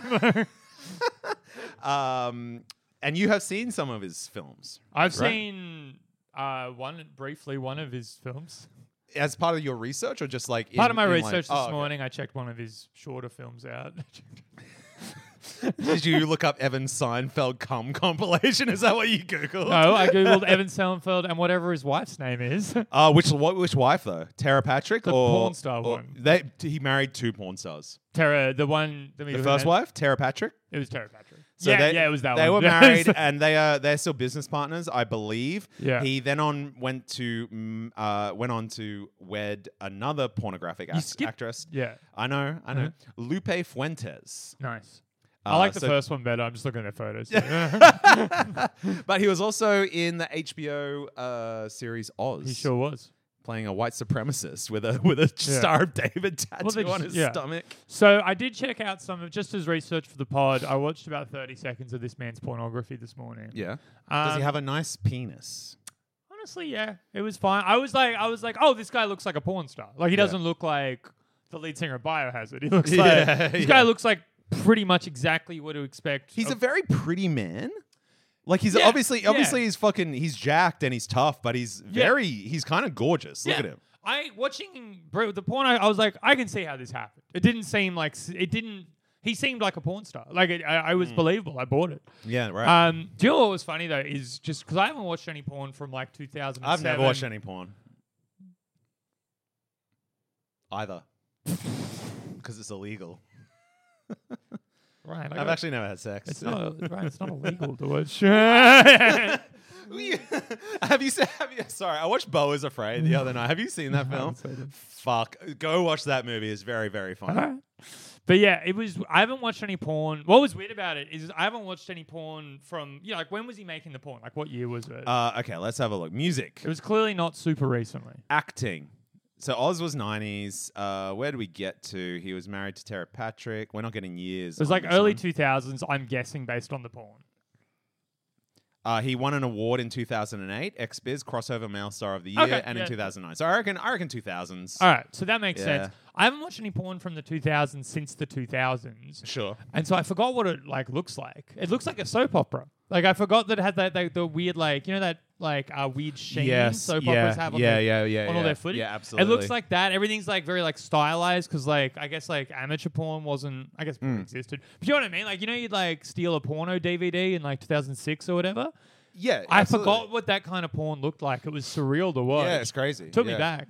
And you have seen some of his films I've Right. seen one of his films. as part of your research, or just like Part of my in research like, this morning, I checked one of his shorter films out. Did you look up Evan Seinfeld cum compilation? Is that what you Googled? No, I googled Evan Seinfeld and whatever his wife's name is. Which wife though? Tara Patrick The or porn star one. He married 2 porn stars. Tara, the one. The first wife, Tara Patrick. It was Tara Patrick. So it was that one. They were married, and they're still business partners, I believe. Yeah. He then went on to wed another pornographic actress. Yeah. I know. Lupe Fuentes. Nice. I like the first one better. I'm just looking at their photos. But he was also in the HBO series Oz. He sure was. Playing a white supremacist with a Star of David tattoo on his stomach. So I did check out some of, just as research for the pod, I watched about 30 seconds of this man's pornography this morning. Yeah. Does he have a nice penis? Honestly, yeah. It was fine. I was like, oh, this guy looks like a porn star. Like, he doesn't look like the lead singer of Biohazard. He looks like, this guy looks like pretty much exactly what to expect. He's a very pretty man. Like he's obviously he's jacked and he's tough, but he's kind of gorgeous. Look at him. Watching the porn, I was like, I can see how this happened. It didn't seem like he seemed like a porn star. Like I was believable. I bought it. Yeah, right. Do you know what was funny though is just because I haven't watched any porn from like 2007. I've never watched any porn either because it's illegal. Right, I've actually never had sex. It's not illegal to watch. Have you seen? Sorry, I watched Beau is Afraid the other night. Have you seen that film? Fuck, go watch that movie. It's very, very funny. But yeah, I haven't watched any porn. What was weird about it is I haven't watched any porn from, like when was he making the porn? Like what year was it? Okay, let's have a look. Music. It was clearly not super recently. Acting. So Oz was 90s. Where did we get to? He was married to Tara Patrick. We're not getting years. It was like early 2000s, I'm guessing, based on the porn. He won an award in 2008, XBiz Crossover Male Star of the Year, in 2009. So I reckon 2000s. All right, so that makes sense. I haven't watched any porn from the 2000s since the 2000s. Sure. And so I forgot what it like looks like. It looks like a soap opera. Like I forgot that it had that the weird weird sheen soap operas have on all their footage. Yeah, absolutely. It looks like that. Everything's like very like stylized because like I guess like amateur porn wasn't existed. But you know what I mean? Like you'd like steal a porno DVD in like 2006 or whatever. Yeah, I forgot what that kind of porn looked like. It was surreal to watch. Yeah, it's crazy. Took me back.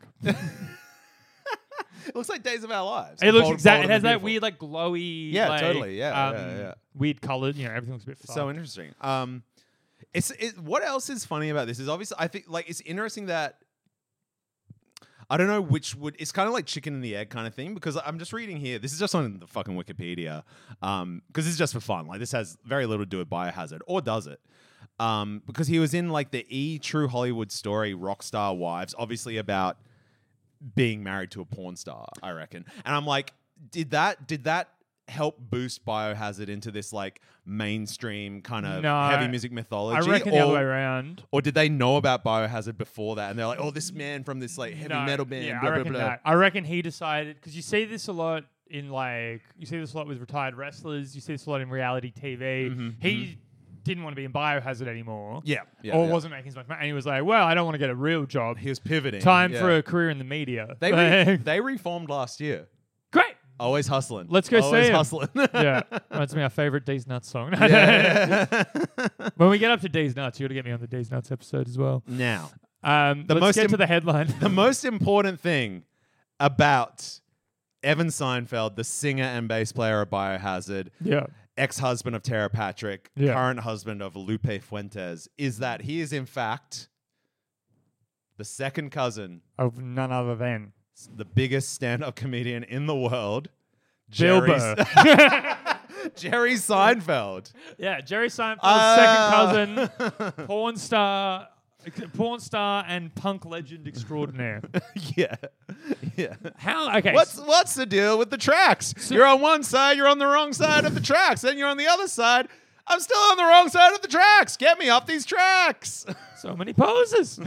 It looks like Days of Our Lives. It looks exactly. It has that weird like glowy. Yeah, like, totally. Yeah. Weird colored. Everything looks a bit fucked. So interesting. What else is funny about this is obviously I think like it's interesting that I don't know it's kind of like chicken and the egg kind of thing because I'm just reading here. This is just on the fucking Wikipedia because it's just for fun. Like this has very little to do with Biohazard, or does it? Because he was in like the True Hollywood Story Rockstar Wives, obviously about being married to a porn star, I reckon. And I'm like, did that help boost Biohazard into this like mainstream kind of heavy music mythology? I reckon the other way around. Or did they know about Biohazard before that and they're like, oh, this man from this like heavy metal band. Yeah, blah, I reckon blah, blah. that. I reckon he decided because you see this a lot in with retired wrestlers. You see this a lot in reality TV. He didn't want to be in Biohazard anymore. Wasn't making as much money. And he was like, well, I don't want to get a real job. He was pivoting. Time for a career in the media. They reformed last year. Great. Always hustling. Let's go see him. Hustling. Yeah. That's my favorite D's Nuts song. When we get up to D's Nuts, you got to get me on the D's Nuts episode as well. Now, let's get to the headline. The most important thing about Evan Seinfeld, the singer and bass player of Biohazard, ex-husband of Tara Patrick, current husband of Lupe Fuentes, is that he is in fact the second cousin of none other than the biggest stand-up comedian in the world, Bill Burr. Jerry Seinfeld. Yeah, Jerry Seinfeld's second cousin, porn star and punk legend extraordinaire. Yeah. How? Okay. What's the deal with the tracks? You're on one side, you're on the wrong side of the tracks. Then you're on the other side. I'm still on the wrong side of the tracks. Get me up these tracks. So many poses.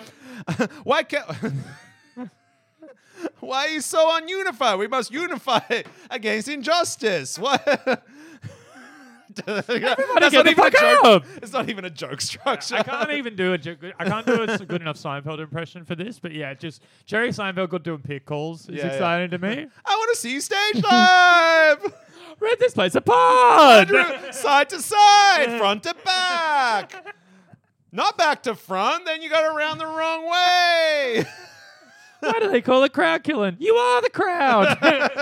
Why are you so ununified? We must unify against injustice. What? Everybody get the fuck up. It's not even a joke structure. I can't even do a joke. I can't do a good enough Seinfeld impression for this, but yeah, just Jerry Seinfeld got doing pit calls. It's exciting to me. I want to see you stage live. Rip this place apart. Side to side, front to back. Not back to front, then you got around the wrong way. Why do they call it crowd killing? You are the crowd.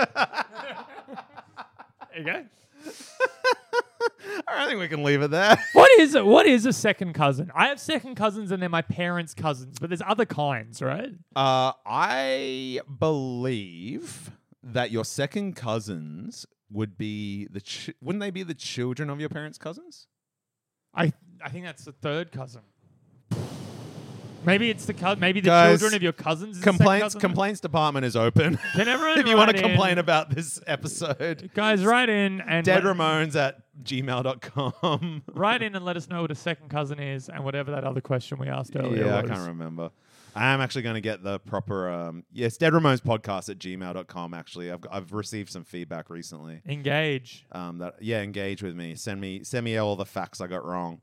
There you go. I think we can leave it there. What is a second cousin? I have second cousins and they're my parents' cousins, but there's other kinds, right? I believe that your second cousins would be wouldn't they be the children of your parents' cousins? I think that's the third cousin. Maybe it's maybe the Guys, children of your cousins. Is the second cousin? Complaints department is open. Can everyone if you want to write complain in? about this episode, Guys, write in and deadramones@gmail.com. write in and let us know what a second cousin is and whatever that other question we asked earlier Yeah, was. I can't remember. I am actually going to get the proper yes, deadramonespodcast@gmail.com. Actually, I've received some feedback recently. Engage. Engage with me. Send me all the facts I got wrong.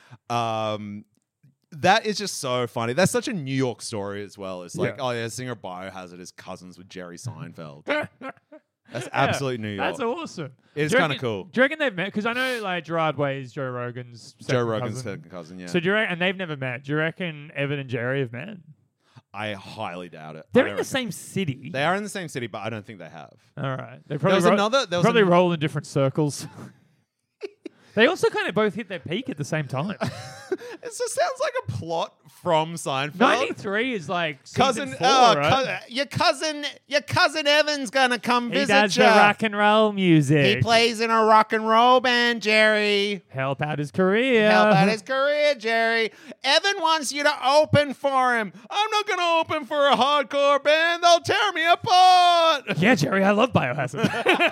That is just so funny. That's such a New York story as well. It's like, Yeah. oh yeah, singer Biohazard is cousins with Jerry Seinfeld. That's absolute New York. That's awesome. It's Do you kind of reckon- cool. Do you reckon they've met? Because I know like Gerard Way is Joe Rogan's Second cousin, yeah. So do you reckon, and they've never met. Do you reckon Evan and Jerry have met? I highly doubt it. They're I in don't the reckon. same city. They are in the same city, but I don't think they have. All right. They There was probably roll in different circles. They also kind of both hit their peak at the same time. It just sounds like a plot from Seinfeld. 93 is like season 4, right? Your cousin Evan's gonna come He visit does you. the rock and roll music. He plays in a rock and roll band, Jerry. Help out his career. Help out his career, Jerry. Evan wants you to open for him. I'm not going to open for a hardcore band. They'll tear me apart. Yeah, Jerry, I love Biohazard.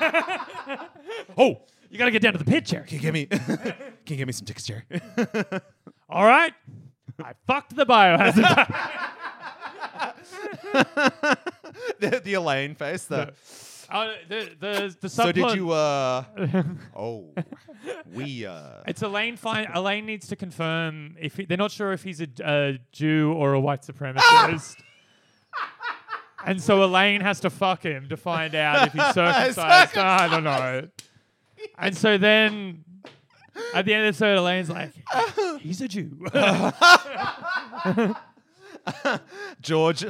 Oh, you got to get down to the pit, Jerry. Can you give me some tickets, Jerry? All right. I fucked the Biohazard. the Elaine face. The The so did subplot- you? We. It's Elaine. Elaine needs to confirm if they're not sure if he's a Jew or a white supremacist. And so Elaine has to fuck him to find out if he's circumcised. I don't know. And so then, at the end of the episode, Elaine's like, he's a Jew. George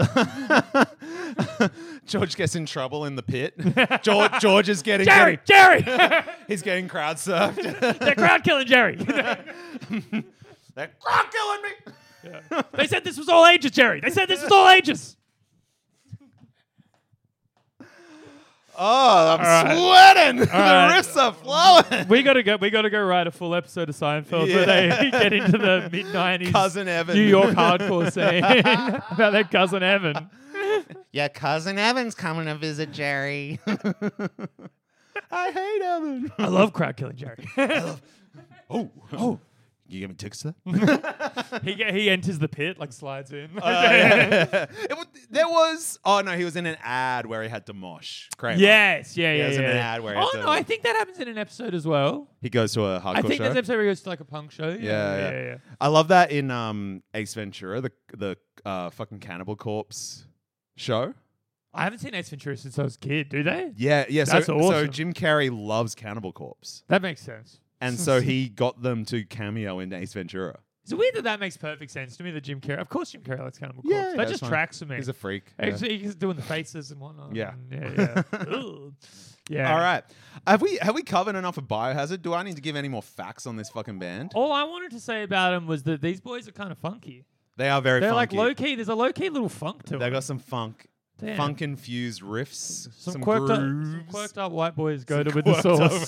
gets in trouble in the pit. George is getting Jerry! he's getting crowd surfed. They're crowd killing Jerry. They're crowd killing me. They said this was all ages, Jerry. They said this was all ages. Oh, I'm right. sweating. The right. riffs are flowing. We gotta go write a full episode of Seinfeld where they get into the mid-90s Cousin Evan. New York hardcore scene about their cousin Evan. Yeah, cousin Evan's coming to visit Jerry. I hate Evan. I love crowd killing Jerry. Oh. You give me tickets to that? He enters the pit, like slides in. There was. Oh no, he was in an ad where he had to mosh. Kramer. Yes, He was in an ad where he Oh had to. no, I think that happens in an episode as well. He goes to a hardcore I think show. there's an episode where he goes to like a punk show. Yeah. I love that in Ace Ventura, the fucking Cannibal Corpse show. I haven't seen Ace Ventura since I was a kid. Do they? Yeah. That's So awesome. Jim Carrey loves Cannibal Corpse, That makes sense. and so he got them to cameo in Ace Ventura. It's weird that makes perfect sense to me. That Jim Carrey, of course, Jim Carrey likes Cannibal Corpse. Yeah, that that's just fine. tracks for me. He's a freak. Actually, he's doing the faces and whatnot. Yeah. Yeah. Ugh. Yeah. All right. Have we covered enough of Biohazard? Do I need to give any more facts on this fucking band? All I wanted to say about him was that these boys are kind of funky. They are very They're funky. like low key. There's a low key little funk to They them. got some funk Damn. infused riffs, some Some quirked up white boys go to with the sauce.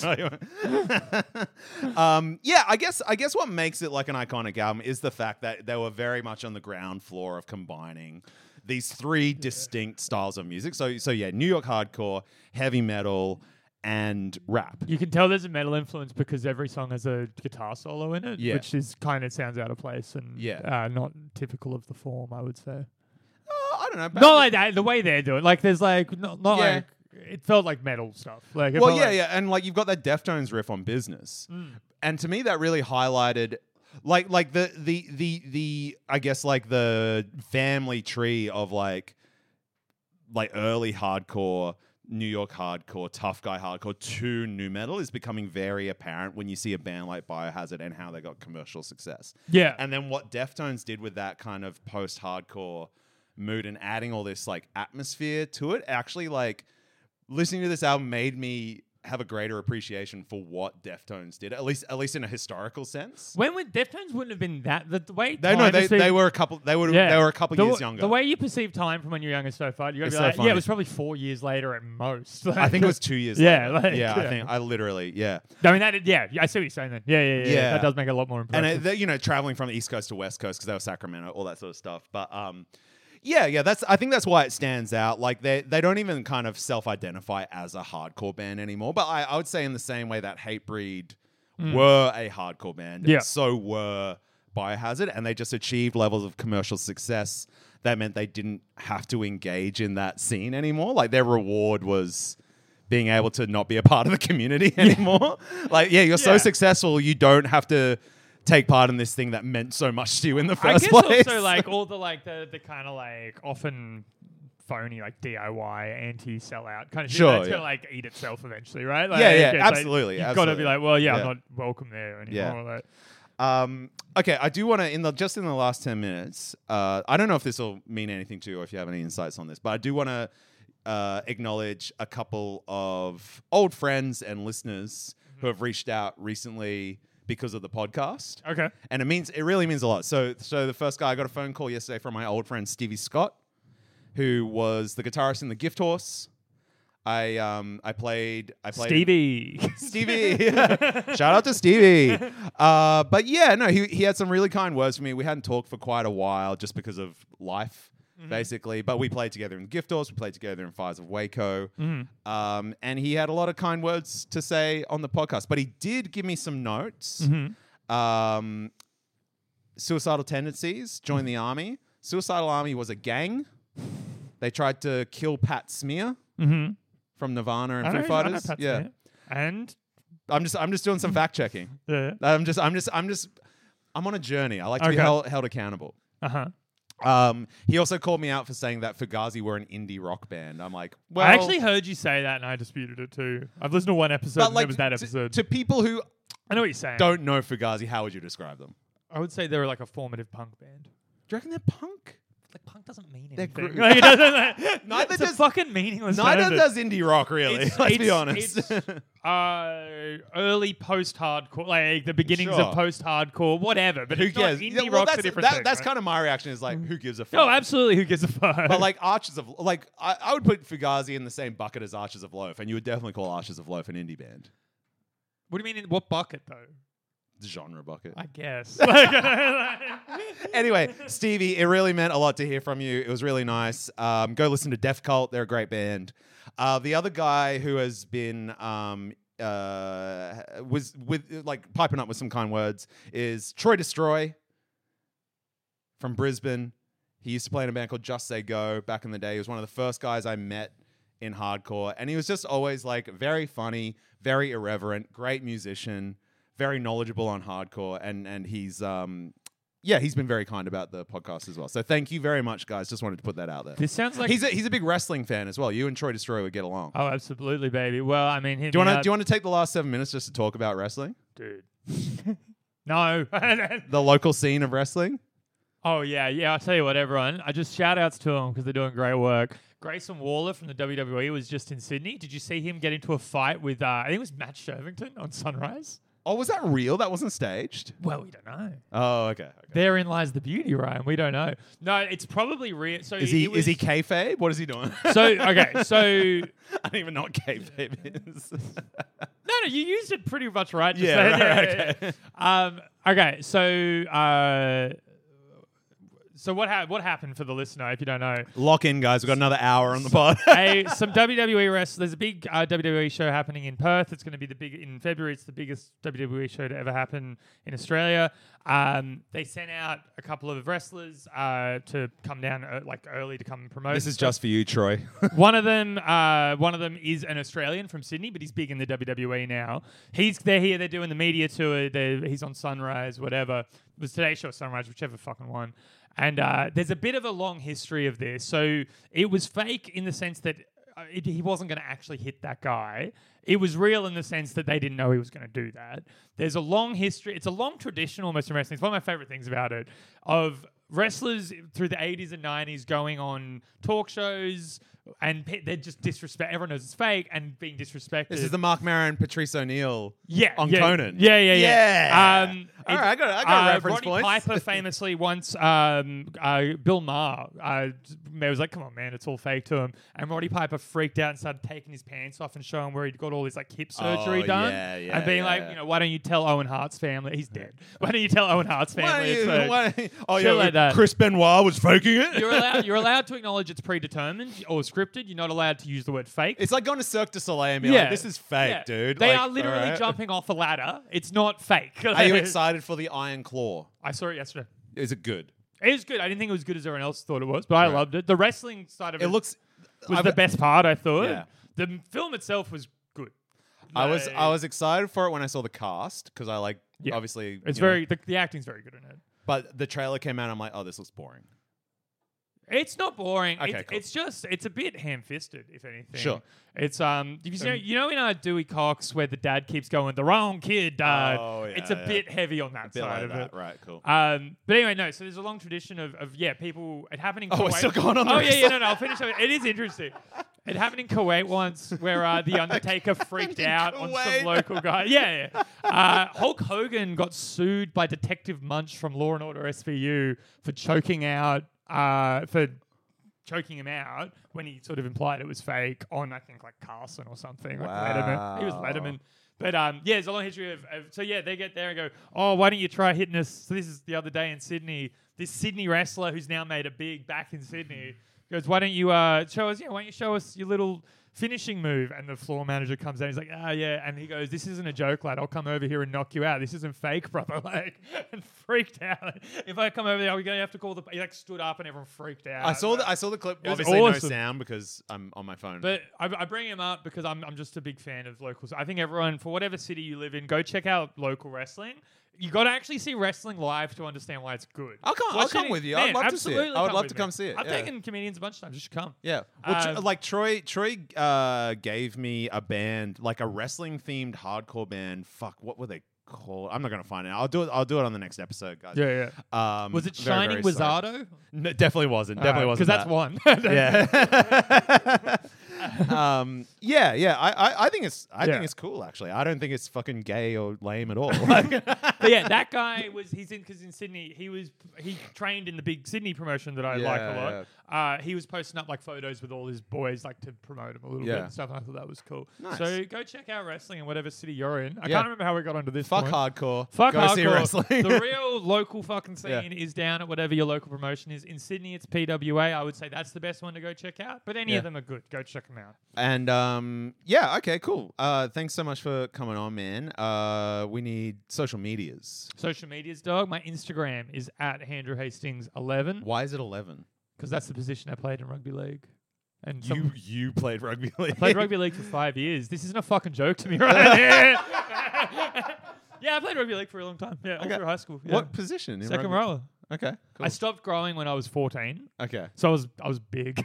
Yeah, I guess what makes it like an iconic album is the fact that they were very much on the ground floor of combining these three distinct styles of music. So yeah, New York hardcore, heavy metal, and rap. You can tell there's a metal influence because every song has a guitar solo in it, Yeah. which is kind of sounds out of place and not typical of the form, I would say. I don't know. Not like that. The way they're doing, like there's like not Yeah. like it felt like metal stuff. Like it Well, felt like, and like you've got that Deftones riff on Business, and to me that really highlighted like the I guess like the family tree of like early hardcore New York hardcore, tough guy hardcore to nu metal is becoming very apparent when you see a band like Biohazard and how they got commercial success. Yeah. And then what Deftones did with that kind of post-hardcore mood and adding all this like atmosphere to it, actually like listening to this album made me have a greater appreciation for what Deftones did, at least in a historical sense. When would Deftones wouldn't have been that the way They were a couple they were a couple years younger. The way you perceive time from when you're young is so fun. You gotta It's be so like, funny. yeah, it was probably 4 years later at most. I think it was 2 years Yeah, later. like, yeah, I yeah. think I literally, yeah. I mean, I see what you're saying then. Yeah. That does make it a lot more impressive. And traveling from the East Coast to West Coast because they were Sacramento, all that sort of stuff. But yeah, I think that's why it stands out. Like they don't even kind of self-identify as a hardcore band anymore. But I would say in the same way that Hatebreed were a hardcore band, Yeah. so were Biohazard, and they just achieved levels of commercial success that meant they didn't have to engage in that scene anymore. Like their reward was being able to not be a part of the community anymore. Like, you're so successful, you don't have to take part in this thing that meant so much to you in the first place. I guess also like all the kind of like often phony like DIY anti-sellout kind of shit. Sure, That's gonna like eat itself eventually, right? Like, it's absolutely. Like, you've got to be like, well, Yeah. I'm not welcome there anymore. Yeah. Like, Okay, I do want to in the last 10 minutes. I don't know if this will mean anything to you or if you have any insights on this, but I do want to acknowledge a couple of old friends and listeners who have reached out recently because of the podcast. okay. And it really means a lot. So the first guy, I got a phone call yesterday from my old friend Stevie Scott, who was the guitarist in the Gift Horse. I played Stevie. Shout out to Stevie. But yeah, no, he had some really kind words for me. We hadn't talked for quite a while just because of life, basically. But we played together in Gift Horse. We played together in Fires of Waco. And he had a lot of kind words to say on the podcast. But he did give me some notes. Suicidal tendencies, joined the army. Suicidal Army was a gang. They tried to kill Pat Smear from Nirvana and Foo Fighters. Yeah. And I'm just doing some fact checking. yeah. I'm on a journey. I like to be held accountable. He also called me out for saying that Fugazi were an indie rock band. I'm like, well, I actually heard you say that and I disputed it too. I've listened to one episode but and like it was that episode. to people who I know what you're saying. don't know Fugazi, how would you describe them? I would say they're like a formative punk band. Do you reckon they're punk? Like punk doesn't mean They're anything. gr- Like, it doesn't, Neither it's a does- fucking meaningless. Neither term. does indie rock, really. Let's be honest. It's, early post-hardcore, like the beginnings Sure. of post-hardcore, whatever. But Who it's cares? not indie Yeah, well, rock's a different thing. that's right? kind of my reaction. Is like, who gives a fuck? No, absolutely. Who gives a fuck? But like Archers of I would put Fugazi in the same bucket as Archers of Loaf, and you would definitely call Archers of Loaf an indie band. what do you mean? In what bucket though? The genre bucket. I guess. Anyway, Stevie, it really meant a lot to hear from you. It was really nice. Go listen to Def Cult. They're a great band. The other guy who has been was with like piping up with some kind words is Troy Destroy from Brisbane. He used to play in a band called Just Say Go back in the day. He was one of the first guys I met in hardcore, and he was just always like very funny, very irreverent, great musician, very knowledgeable on hardcore, and he's he's been very kind about the podcast as well. So thank you very much, guys. Just wanted to put that out there. This sounds like He's a big wrestling fan as well. You and Troy Destroy would get along. Oh, absolutely, baby. Well, I mean, Do you want to take the last 7 minutes just to talk about wrestling? dude? No. The local scene of wrestling? Oh, yeah. I'll tell you what, everyone. I just shout outs to them because they're doing great work. Grayson Waller from the WWE was just in Sydney. Did you see him get into a fight with, I think it was Matt Shervington on Sunrise? Oh, was that real? That wasn't staged? Well, we don't know. Oh, okay. Therein lies the beauty, Ryan. We don't know. No, it's probably real. So Is he kayfabe? What is he doing? So, okay. So, I don't even know what kayfabe is. no, you used it pretty much right. Just Yeah, then. right, Okay. So what happened for the listener if you don't know? Lock in, guys. We've got another hour on the pod. Some WWE wrestlers. There's a big WWE show happening in Perth. It's going to be in February. It's the biggest WWE show to ever happen in Australia. They sent out a couple of wrestlers to come down early to come and promote. This is just for you, Troy. One of them is an Australian from Sydney, but he's big in the WWE now. They're here. They're doing the media tour. He's on Sunrise, whatever. It was Today Show or Sunrise, whichever fucking one. And there's a bit of a long history of this. So it was fake in the sense that he wasn't going to actually hit that guy. It was real in the sense that they didn't know he was going to do that. There's a long history. It's a long tradition almost in wrestling. It's one of my favorite things about it, of wrestlers through the 80s and 90s going on talk shows and they're just disrespect. Everyone knows it's fake and being disrespected. This is the Mark Maron, Patrice O'Neill on Yeah. Conan. All right, I got a reference Roddy points. Piper famously once, Bill Maher was like, "Come on, man, it's all fake to him." And Roddy Piper freaked out and started taking his pants off and showing where he'd got all his like hip surgery done, and being like, why don't you tell Owen Hart's family he's dead? Why don't you tell Owen Hart's family it's fake? Like that. Chris Benoit was faking it. You're allowed to acknowledge it's predetermined or scripted. You're not allowed to use the word fake. It's like going to Cirque du Soleil and being like, this is fake, dude. They like, are literally jumping off a ladder. It's not fake. Are you excited for the Iron Claw? I saw it yesterday. Is it good? It was good. I didn't think it was good as everyone else thought it was, but I loved it. The wrestling side of it was the best part, I thought. Yeah. The film itself was good. I was excited for it when I saw the cast because I obviously it's the acting's very good in it. But the trailer came out and I'm like, oh, this looks boring. It's not boring. Okay, cool. It's just it's a bit ham-fisted, if anything. Sure. It's you know in Dewey Cox where the dad keeps going the wrong kid. It's a bit heavy on that side of it. Right, cool. But anyway, no. So there's a long tradition of people. It happened in Kuwait. We're still going on. No. I'll finish. It is interesting. It happened in Kuwait once, where the Undertaker freaked out on some local guy. Hulk Hogan got sued by Detective Munch from Law and Order SVU for choking him out when he sort of implied it was fake on, I think, like Carlson or something. Like Letterman. He was Letterman. But there's a long history of they get there and go, oh, why don't you try hitting us? So this is the other day in Sydney. This Sydney wrestler who's now made it big back in Sydney goes, why don't you show us? Why don't you show us your little finishing move? And the floor manager comes out. He's like, and he goes, this isn't a joke, lad. I'll come over here and knock you out. This isn't fake, brother. Like, and freaked out. If I come over there, we're gonna have to call the. He like stood up and everyone freaked out. I saw the clip. It was Obviously, awesome. no sound because I'm on my phone. But I bring him up because I'm just a big fan of locals. I think everyone, for whatever city you live in, go check out local wrestling. You got to actually see wrestling live to understand why it's good. I'll come with you. I'd love to see it. I would love to come see it. I've taken comedians a bunch of times. You should come. Yeah. Well, Troy gave me a band, like a wrestling themed hardcore band. Fuck, what were they called? I'm not gonna find it. I'll do it on the next episode, guys. Yeah. Was it Shining Wizardo? No, definitely wasn't. Definitely wasn't. Because that's one. Yeah. I think it's cool. Actually, I don't think it's fucking gay or lame at all. But yeah, that guy because in Sydney he trained in the big Sydney promotion that I like a lot. He was posting up like photos with all his boys like to promote him a little bit and stuff. And I thought that was cool. Nice. So go check out wrestling in whatever city you're in. I can't remember how we got onto this. Fuck hardcore. Fuck go hardcore. See wrestling. The real local fucking scene is down at whatever your local promotion is. In Sydney, it's PWA. I would say that's the best one to go check out. But any of them are good. Go check them out. And okay, cool. Thanks so much for coming on, man. We need social medias. Social medias, dog. My Instagram is at Andrew Hastings 11. Why is it 11? Because that's the position I played in rugby league. And you played rugby league. I played rugby league for 5 years. This isn't a fucking joke to me, right? Yeah, I played rugby league for a long time. Yeah, all through high school. Yeah. What position? In Second rugby? rower. Okay, cool. I stopped growing when I was 14. Okay. So I was big.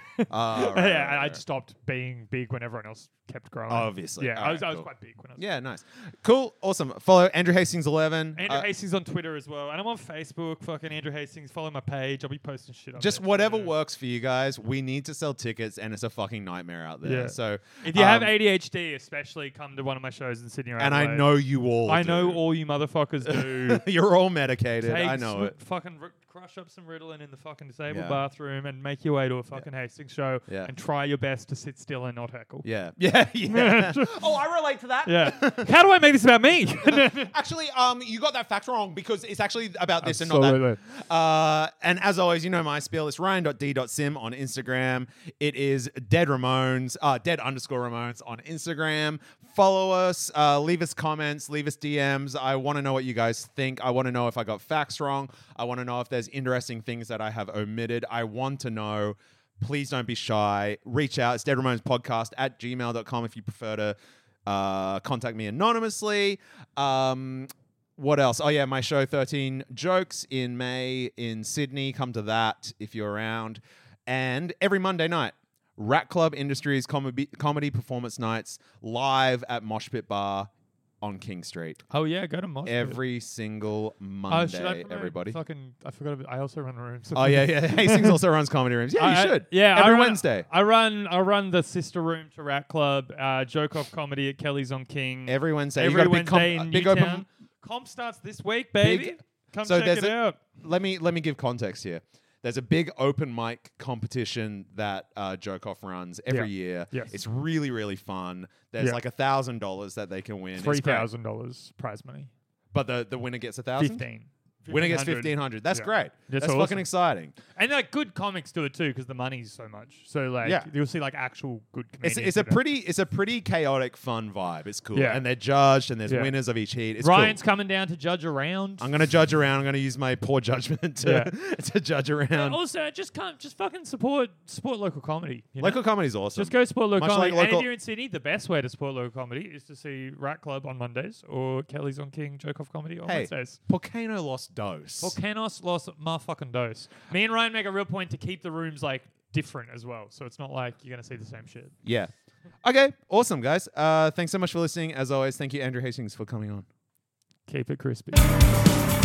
I stopped being big when everyone else kept growing. Obviously. Yeah, I was quite big when I was Yeah, nice. Cool. Awesome. Follow Andrew Hastings 11. Andrew Hastings on Twitter as well. And I'm on Facebook, fucking Andrew Hastings. Follow my page. I'll be posting shit on just there. whatever works for you guys. We need to sell tickets and it's a fucking nightmare out there. Yeah. So if you have ADHD, especially come to one of my shows in Sydney or and Adelaide. I know you all I do. know all you motherfuckers do. You're all medicated. I know it. Fucking crush up some Ritalin in the fucking disabled bathroom and make your way to a fucking Hastings show and try your best to sit still and not heckle. Yeah. Oh, I relate to that. Yeah. How do I make this about me? Actually, you got that fact wrong because it's actually about this and not that. And as always, you know my spiel. It's ryan.d.sim on Instagram. It is dead_Ramones on Instagram. Follow us. Leave us comments. Leave us DMs. I want to know what you guys think. I want to know if I got facts wrong. I want to know if there's interesting things that I have omitted. I want to know. Please don't be shy. Reach out. It's deadramonespodcast@gmail.com if you prefer to contact me anonymously. What else? Oh, yeah, my show 13 Jokes in May in Sydney. Come to that if you're around. And every Monday night, Rat Club Industries comedy performance nights live at Mosh Pit Bar on King Street. Oh yeah, go to Mosh Pit. Every single Should I Monday, promote everybody. I forgot. I also run rooms. Oh yeah. Hastings also runs comedy rooms. Yeah, you should. Yeah, every I run, Wednesday. I run the sister room to Rat Club. Joke Off Comedy at Kelly's on King. Every Wednesday. Every You got a Wednesday in big Newtown. open. Comp starts this week, baby. Come So check there's it out. Let me give context here. There's a big open mic competition that Joke Off runs every year. Yes. It's really, really fun. There's like $1,000 that they can win. It's great. $3,000 prize money. But the winner gets 1,000? 15. Winner gets 1,500. 1,500. That's Yeah. great. That's That's awesome. fucking exciting. And like good comics do it too because the money's so much. So like Yeah. you'll see like actual good comedians. It's a pretty chaotic, fun vibe. It's cool. Yeah. And they're judged and there's Yeah. winners of each heat. It's Ryan's cool. coming down to judge around. I'm gonna judge around. I'm gonna use my poor judgment to to judge around. Also, just fucking support local comedy. You know? Local comedy's awesome. Just go support local Much comedy. like And local- if you're in Sydney, the best way to support local comedy is to see Rat Club on Mondays or Kelly's on King Joke Off Comedy on Hey, Wednesdays. Volcano lost dose. Volcanos lost motherfucking dose. Me and Ryan make a real point to keep the rooms like different as well, so it's not like you're gonna see the same shit. Yeah. Okay. Awesome, guys. Thanks so much for listening. As always, thank you, Andrew Hastings, for coming on. Keep it crispy.